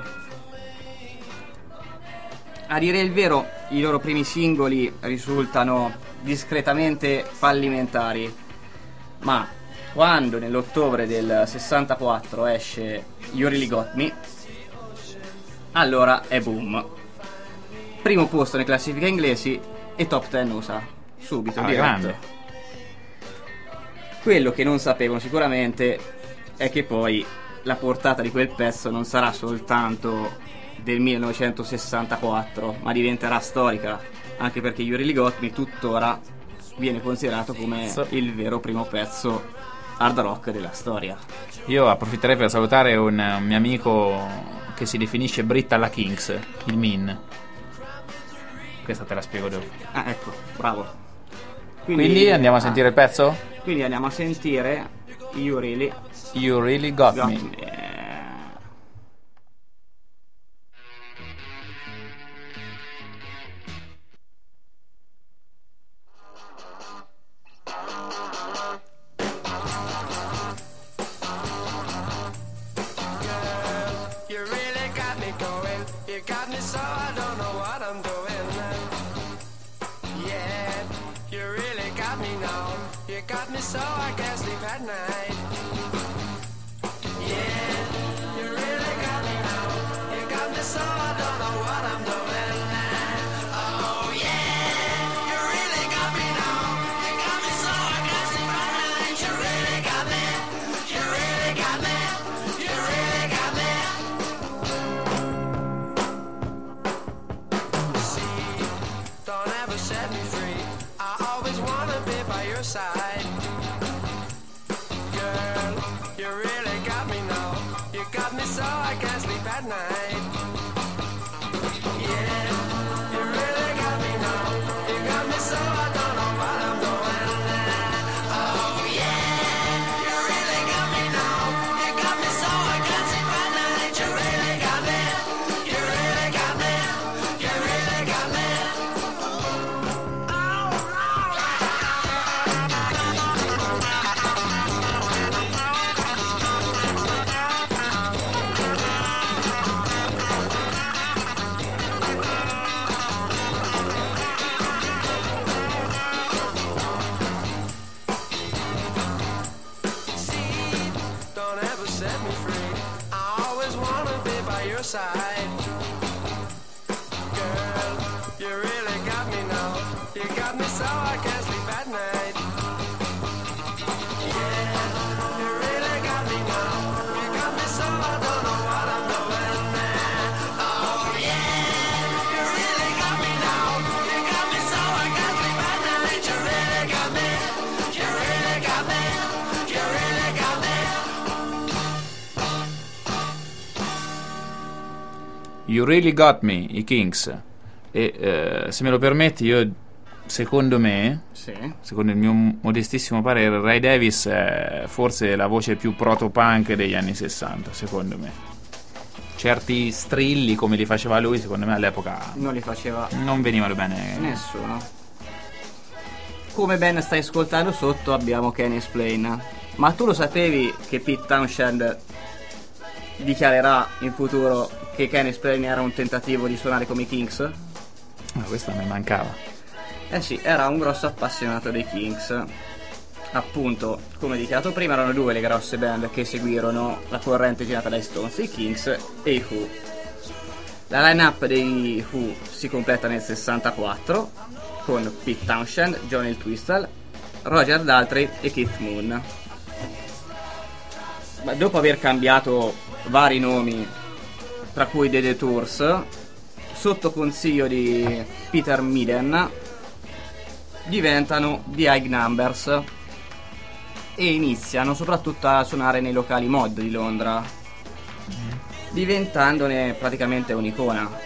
A dire il vero, i loro primi singoli risultano discretamente fallimentari, ma quando nell'ottobre del 64 esce You Really Got Me, allora è boom. Primo posto nelle classifiche inglesi e top 10 USA, subito, diretto. Grande. Quello che non sapevano sicuramente è che poi la portata di quel pezzo non sarà soltanto del 1964, ma diventerà storica, anche perché You Really Got Me tuttora viene considerato come il vero primo pezzo hard rock della storia. Io approfitterei per salutare un mio amico che si definisce Britta alla Kings, il Min. Questa te la spiego dopo. Ah, ecco, bravo. Quindi andiamo a sentire il pezzo? Quindi andiamo a sentire You Really You Really Got Got Me. Me. You really got me going. You got me so I don't know what I'm doing. Yeah, you really got me now. You got me so I can't sleep at night. Yeah, you really got me now. You got me so I don't know what I'm doing. Oh yeah, you really got me now. You got me so I can't sleep at night. You really got me. You really got me. You really got me. Don't ever set me free. I always wanna be by your side. Girl, you really got me now. You got me so I can't sleep at night. Yeah, you really got me now. You got me so I don't know what I'm doing. Oh yeah, you really got me now. You got me so I can't sleep at night. You really got me. You really got me. You really got me. Don't ever set me free. I always wanna be by your side. Girl, you really got me now. You got me so I can't sleep at night. Yeah, you really got me now. You got me so I don't know what I'm doing. Oh yeah, you really got me now. You got me so I can't sleep at night. You really got me. You really got me. You really got me. You Really Got Me, i Kings. E se me lo permetti, io secondo me, Sì. secondo il mio modestissimo parere, Ray Davies è forse la voce più proto-punk degli anni 60, secondo me. Certi strilli come li faceva lui, secondo me all'epoca Non li faceva non venivano bene. nessuno. Come ben stai ascoltando sotto abbiamo Can Explain. Ma tu lo sapevi che Pete Townshend dichiarerà in futuro che Can Explain era un tentativo di suonare come i Kings? Questa mi mancava. Eh sì, era un grosso appassionato dei Kings. Appunto, come dichiarato prima, erano due le grosse band che seguirono la corrente girata dai Stones, i Kings e i Who. La line-up dei Who si completa nel 64 con Pete Townshend, Johnny Entwistle, Roger Daltrey e Keith Moon. Ma dopo aver cambiato vari nomi, tra cui The Detours, sotto consiglio di Peter Meaden, diventano The High Numbers e iniziano soprattutto a suonare nei locali mod di Londra, diventandone praticamente un'icona.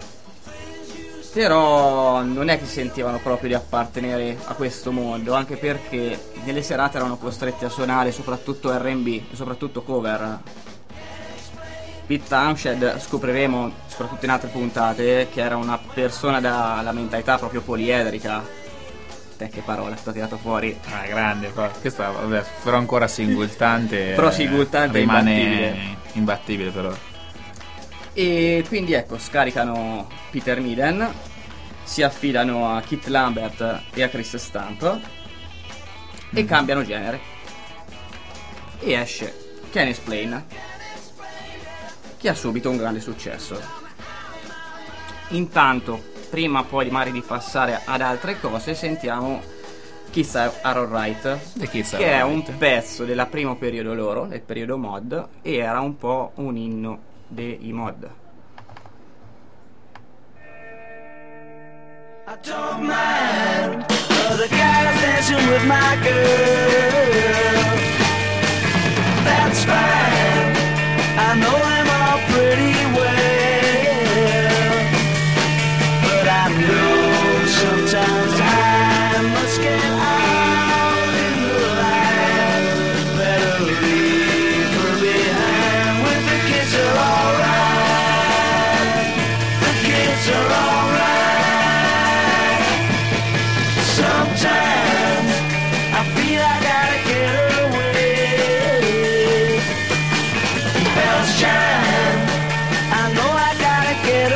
Però non è che sentivano proprio di appartenere a questo mondo, anche perché nelle serate erano costretti a suonare soprattutto R&B e soprattutto cover. Pete Townshend scopriremo, soprattutto in altre puntate, che era una persona dalla mentalità proprio poliedrica. Te che parola sto tirato fuori. Grande, questa vabbè, però ancora singultante. Però singultante rimane imbattibile però. E quindi ecco, scaricano Peter Meaden, si affidano a Keith Lambert e a Chris Stamp e cambiano genere. e esce Can Explain, che ha subito un grande successo. Intanto, prima poi magari di passare ad altre cose, sentiamo Kids Are Alright, The Kids Are che è Alright. un pezzo del primo periodo loro, del periodo mod, e era un po' un inno dei mod. I don't mind other guys dancing with my girl. That's fine. I know them all pretty well. But I know sometimes I must get out in the light. Better leave her behind when the kids are alright. The kids are alright. Sometimes I feel I gotta get away. Bells chime, I know I gotta get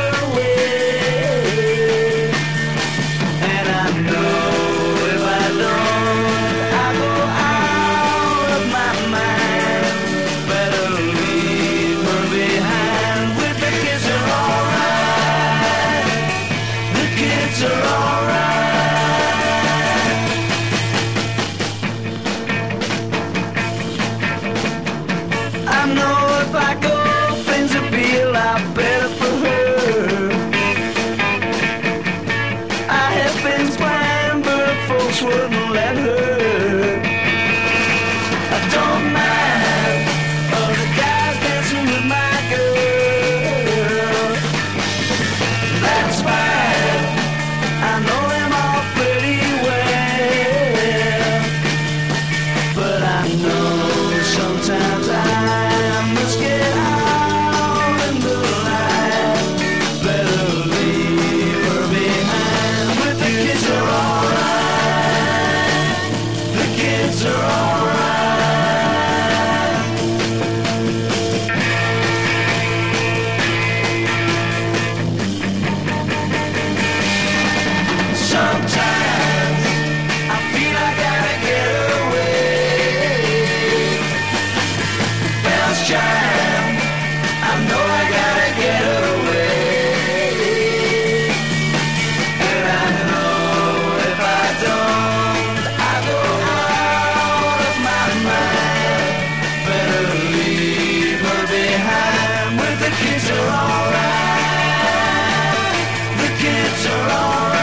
away. And I know if I don't, I go out of my mind. Better leave her behind with the kids are alright. The kids are alright. I know if I go, things will be a lot better for her. I had things planned, but folks wouldn't let her. I don't mind other guys dancing with my girl. That's fine. I know them all pretty well. But I know sometimes I must get out in the light. Better leave her behind. With the kids are alright. The kids are alright. Sometimes I feel I gotta get away. Bells chime, I know I gotta get away. And I know if I don't, I go out of my mind. Better leave her behind with the kids are alright. The kids are alright.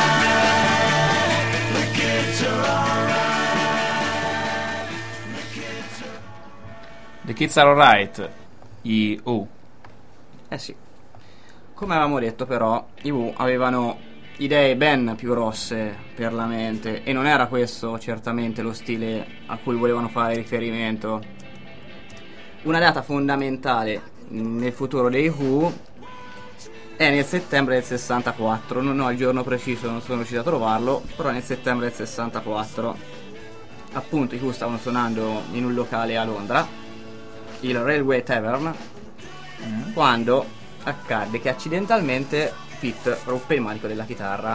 The kids are alright. The kids are The Kids Are Alright, i Who. Eh sì. Come avevamo detto però, i Who avevano idee ben più grosse per la mente e non era questo certamente lo stile a cui volevano fare riferimento. Una data fondamentale nel futuro dei Who è nel settembre del 64, non ho il giorno preciso, non sono riuscito a trovarlo, però nel settembre del 64 appunto i Who stavano suonando in un locale a Londra, il Railway Tavern, quando accadde che accidentalmente Pete ruppe il manico della chitarra.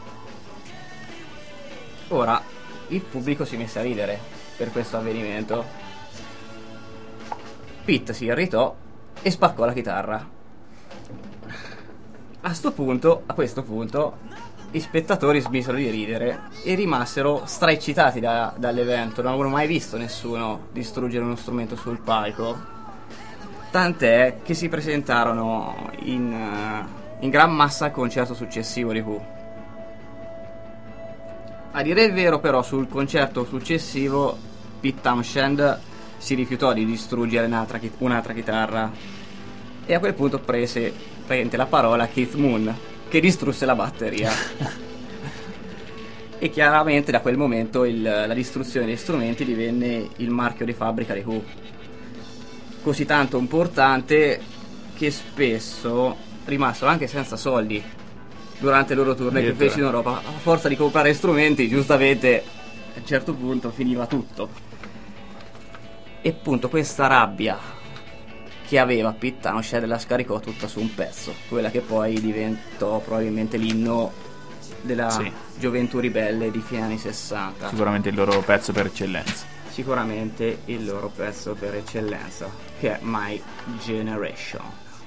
Ora il pubblico si mise a ridere per questo avvenimento. Pete si irritò e spaccò la chitarra. A questo punto gli spettatori smisero di ridere e rimasero straeccitati dall'evento. Non avevano mai visto nessuno distruggere uno strumento sul palco, tant'è che si presentarono in gran massa al concerto successivo di Who. A dire il vero però, sul concerto successivo Pete Townshend si rifiutò di distruggere un'altra chitarra e a quel punto prese la parola Keith Moon, che distrusse la batteria. E chiaramente da quel momento la distruzione degli strumenti divenne il marchio di fabbrica di Who, così tanto importante che spesso rimasero anche senza soldi durante il loro tournée che fecero in Europa. A forza di comprare strumenti, giustamente a un certo punto finiva tutto. E appunto questa rabbia che aveva Pete Townshend la scaricò tutta su un pezzo, quella che poi diventò probabilmente l'inno della gioventù ribelle di fine anni 60. Sicuramente il loro pezzo per eccellenza. sicuramente il loro pezzo per eccellenza, che è My Generation.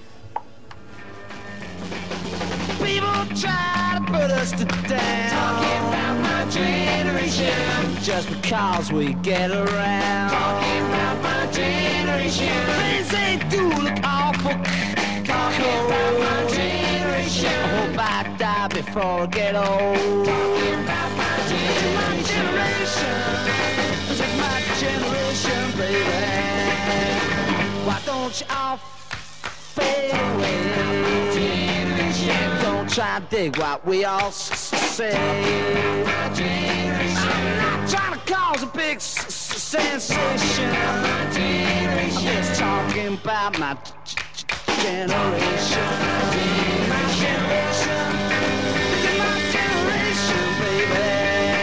People try to put us to down, talking about my generation, just because we get around, talking about my generation. Things they do look awful, talking about my generation. I hope I die before I get old, talking about my generation. This is my generation, baby. Why don't you all fade away? Don't try to dig what we all say. I'm not trying to cause a big sensation. I'm just talking about my generation. My generation. This is my generation, baby.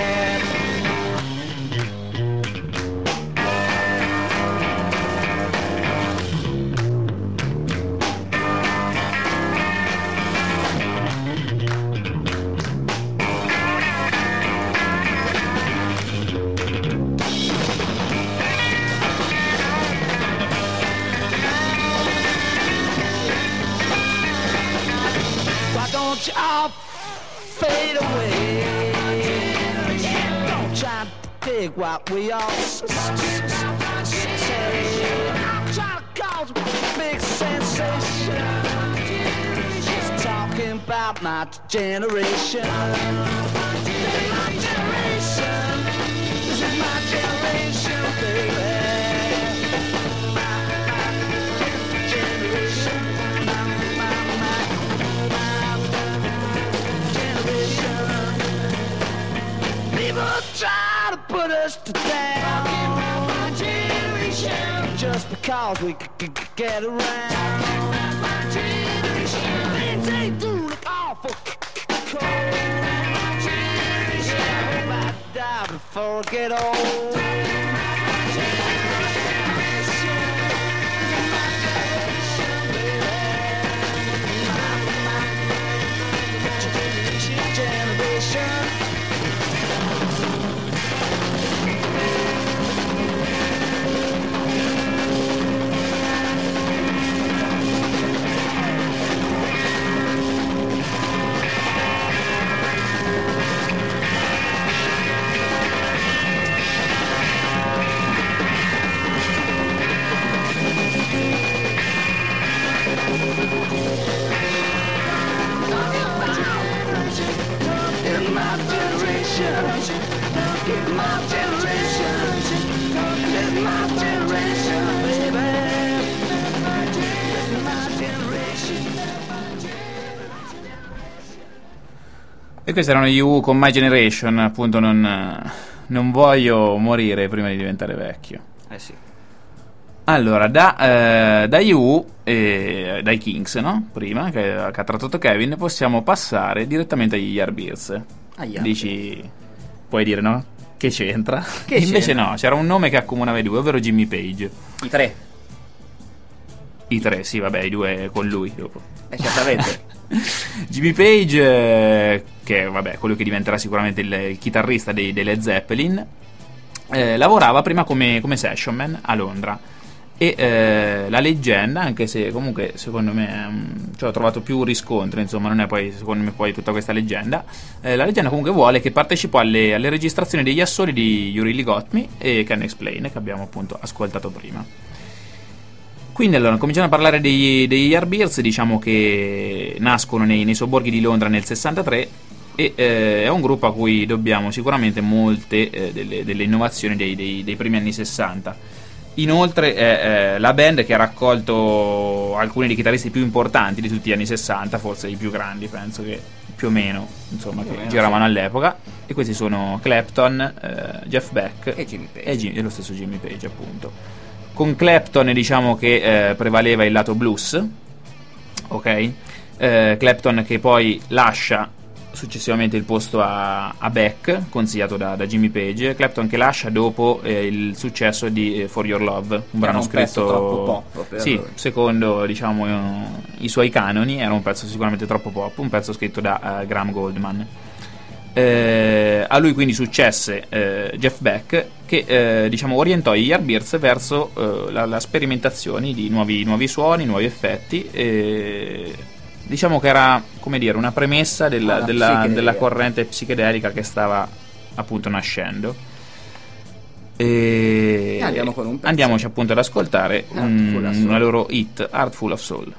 Don't you all fade away? Don't try to dig what we all say. I'm trying to cause a big sensation. Just talking about my generation. This is my generation. This is my generation, baby. People try to put us to down, talking about my generation, just because we could get around. My generation. Things they do look awful cold. My generation. I hope I die before I get old. My generation. My generation, baby. My generation. E questi erano gli U con My Generation, appunto non voglio morire prima di diventare vecchio. Sì. Allora, dagli U, dai Kings, no? Prima, che ha trattato Kevin, possiamo passare direttamente agli Yardbirds. Dici, puoi dire no? Che c'entra? Che invece c'entra? no, c'era un nome che accomunava i due, ovvero Jimmy Page. I tre, sì, vabbè, i due con lui dopo. Certamente. Jimmy Page, che vabbè, quello che diventerà sicuramente il chitarrista dei Led Zeppelin, lavorava prima come session man a Londra. E la leggenda, anche se comunque secondo me ho trovato più riscontro, insomma non è poi secondo me poi tutta questa leggenda, la leggenda comunque vuole che partecipò alle registrazioni degli assoli di You Really Got Me e Can Explain, che abbiamo appunto ascoltato prima. Quindi allora cominciamo a parlare degli Yardbirds. Diciamo che nascono nei sobborghi di Londra nel 63 e è un gruppo a cui dobbiamo sicuramente molte delle innovazioni dei primi anni 60. Inoltre è la band che ha raccolto alcuni dei chitarristi più importanti di tutti gli anni 60, forse i più grandi, penso che più o meno, insomma, che giravano all'epoca, e questi sono Clapton, Jeff Beck e Jimmy Page. e lo stesso Jimmy Page, appunto. Con Clapton diciamo che prevaleva il lato blues, ok? Clapton che poi lascia successivamente il posto a Beck, consigliato da Jimmy Page. Clapton che lascia dopo il successo di For Your Love, un brano scritto pezzo troppo pop sì, secondo diciamo i suoi canoni era un pezzo sicuramente troppo pop, un pezzo scritto da Graham Goldman. A lui quindi successe Jeff Beck, che diciamo orientò gli Yardbirds verso la sperimentazione di nuovi suoni, nuovi effetti. Diciamo che era, come dire, una premessa della corrente psichedelica che stava appunto nascendo. E andiamo con un pezzo. Andiamoci appunto ad ascoltare una loro hit, Heartful of Soul.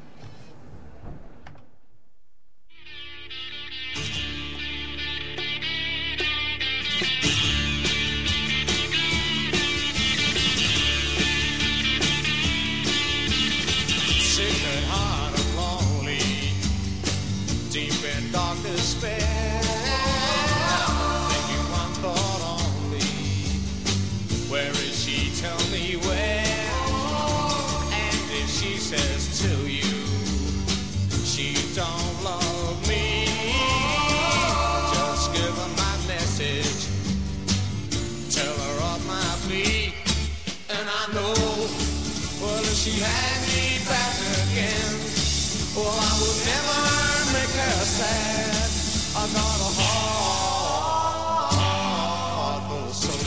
Sacred heart of lonely, deep in dark despair, thinking one thought only, where is she, tell me where, and if she says to you, she don't love me, just give her my message, tell her of my plea, and I know, well if she had me back again, well I would never make her sad. I got a heart full of soul.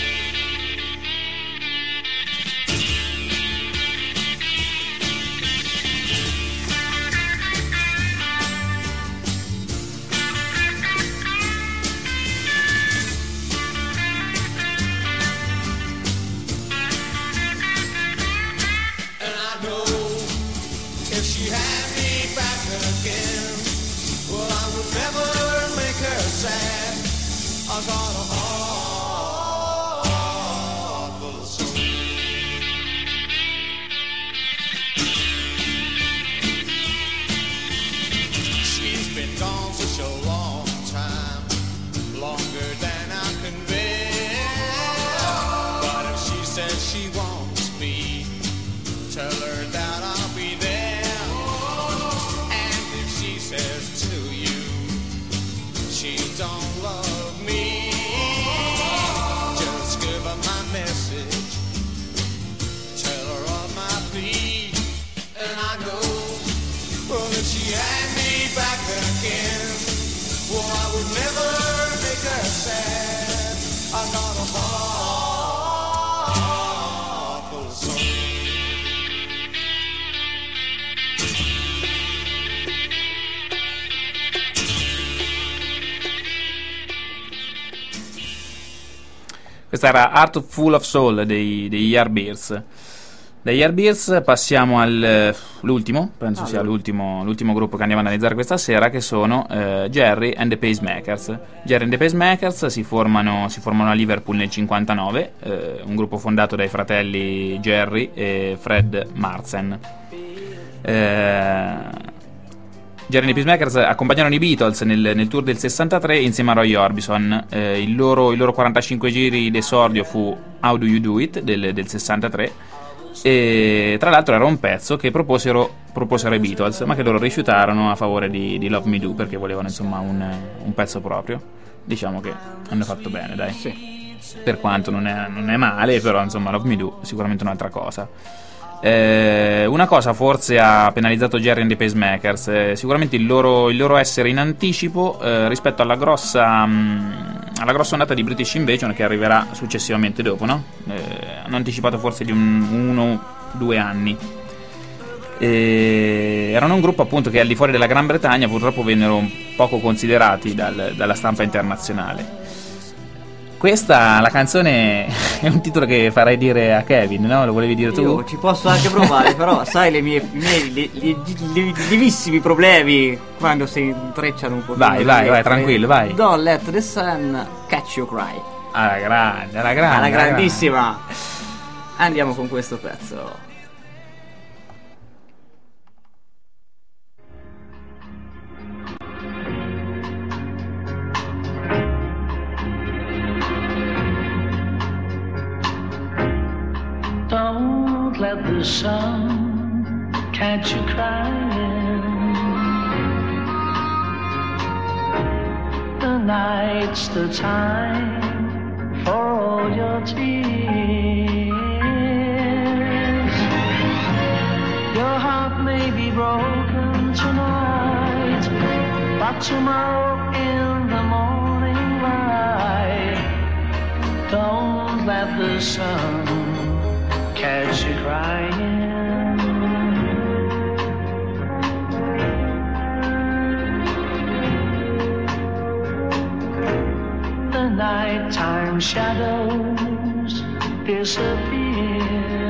And I know if she had me back again, well I would never make her sad. I got a heart full of soul. She's been gone such a long time, longer than I can bear. But if she says she wants me, tell her that I'll be there. And if she says to you, she don't love me, just give her my message, tell her of my plea. And I know, well if she had me back again, well I would never make her sad. I got a heart full of soul. Questa era Heartful of Soul degli Yardbirds. Dagli Yardbirds passiamo all'ultimo, penso sia l'ultimo gruppo che andiamo ad analizzare questa sera, che sono Gerry and the Pacemakers. Gerry and the Pacemakers si formano a Liverpool nel 59, un gruppo fondato dai fratelli Gerry e Fred Marsden. Gerry and the Pacemakers accompagnarono i Beatles nel tour del 63 insieme a Roy Orbison. Il loro 45 giri d'esordio fu How Do You Do It del 63, e tra l'altro era un pezzo che proposero ai Beatles, ma che loro rifiutarono a favore di Love Me Do, perché volevano insomma un pezzo proprio. Diciamo che hanno fatto bene, dai. Sì. Per quanto non è male, però insomma Love Me Do è sicuramente un'altra cosa. Una cosa forse ha penalizzato Gerry and the Pacemakers, sicuramente il loro essere in anticipo rispetto alla grossa ondata di British Invasion che arriverà successivamente dopo, no? Hanno anticipato forse di 1-2 anni. Erano un gruppo appunto che al di fuori della Gran Bretagna purtroppo vennero poco considerati dalla stampa internazionale. Questa, la canzone, è un titolo che farei dire a Kevin, no? Lo volevi dire tu? Io ci posso anche provare, però sai i miei lievissimi problemi quando si intrecciano un po'. Vai, tranquillo, vai. Don't let the sun catch you cry. Alla grande. Alla grandissima. Andiamo con questo pezzo. Don't let the sun catch you crying. The night's the time for all your tears. Your heart may be broken tonight, but tomorrow in the morning sun catch you crying. The nighttime shadows disappear,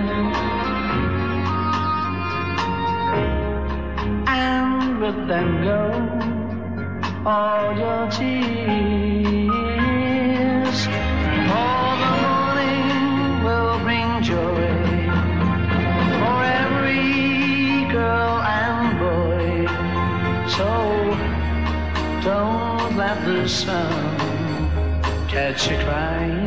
and with them go all your tears. For the morning will bring joy for every girl and boy. So don't let the sun catch you crying.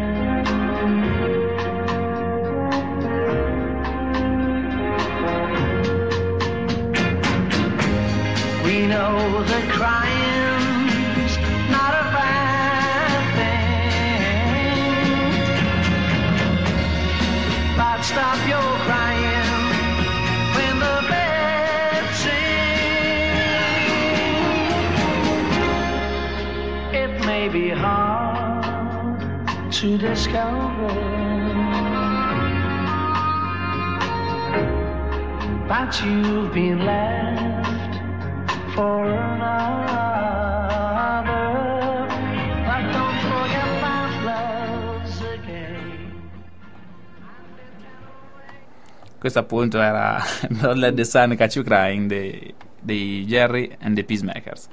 We know that crying's not a bad thing, but stop your crying when the birds sing. It may be hard to discover, but you've been left for another. But don't forget about love's again. Questo appunto era Don't Let the Sun Catch You Crying dei Jerry and the Peacemakers.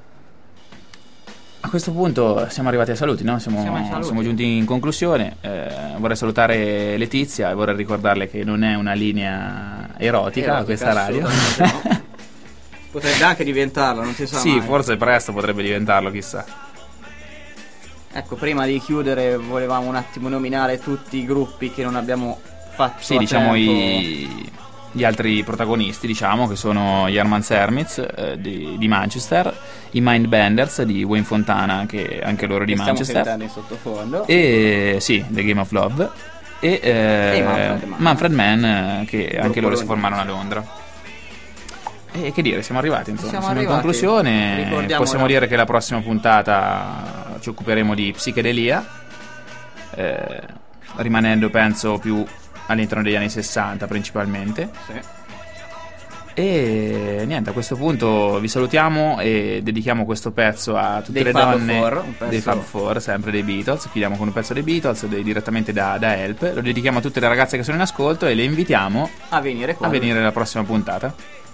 A questo punto siamo arrivati ai saluti, no? Siamo giunti in conclusione. Vorrei salutare Letizia e vorrei ricordarle che non è una linea erotica questa radio. No. Potrebbe anche diventarlo, non si sa Sì, mai. forse presto potrebbe diventarlo, chissà. Ecco, prima di chiudere volevamo un attimo nominare tutti i gruppi che non abbiamo fatto. Sì, a diciamo tempo. gli altri protagonisti, diciamo, che sono gli Herman's Hermits di Manchester, i Mindbenders di Wayne Fontana, che anche loro di Che stiamo Manchester, sentendo in sottofondo. e sì, The Game of Love, e Manfred Mann, che anche loro si formarono a Londra. E che dire, siamo arrivati, insomma, siamo in arrivati. conclusione. Ricordiamo Possiamo dire che la prossima puntata ci occuperemo di psichedelia, rimanendo penso più all'interno degli anni 60 principalmente. Sì. E niente, a questo punto vi salutiamo e dedichiamo questo pezzo a tutte Dei le Fab donne Four, un pezzo- dei Fab Four, sempre dei Beatles. Chiudiamo con un pezzo dei Beatles direttamente da Help. Lo dedichiamo a tutte le ragazze che sono in ascolto e le invitiamo A venire qua. a venire alla prossima puntata.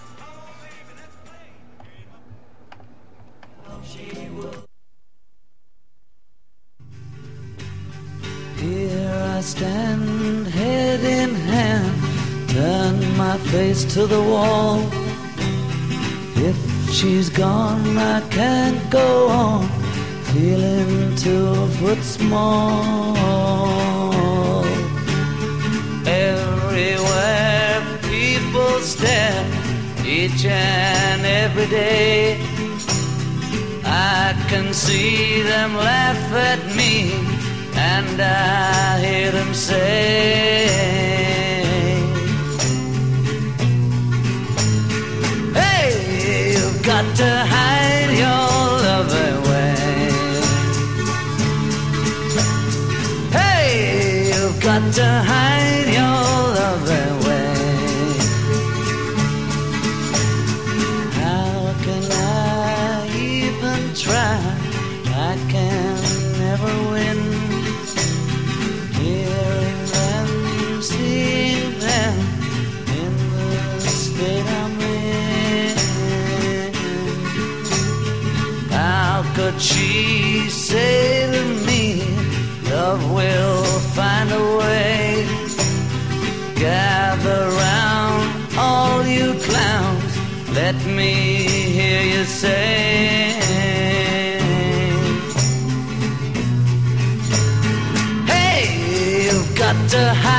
Here I stand, head in hand, turn my face to the wall. If she's gone, I can't go on, feeling 2 foot small. Everywhere people stare, each and every day. I can see them laugh at me, and I hear them say, hey, you've got to hide your love away. Hey, you've got to hide your love away. How can I even try? I can never win. Hearing them, seeing them in the state I'm in. How could she say to me, love will find a way? Gather round, all you clowns, let me hear you say, hey, you've got to hide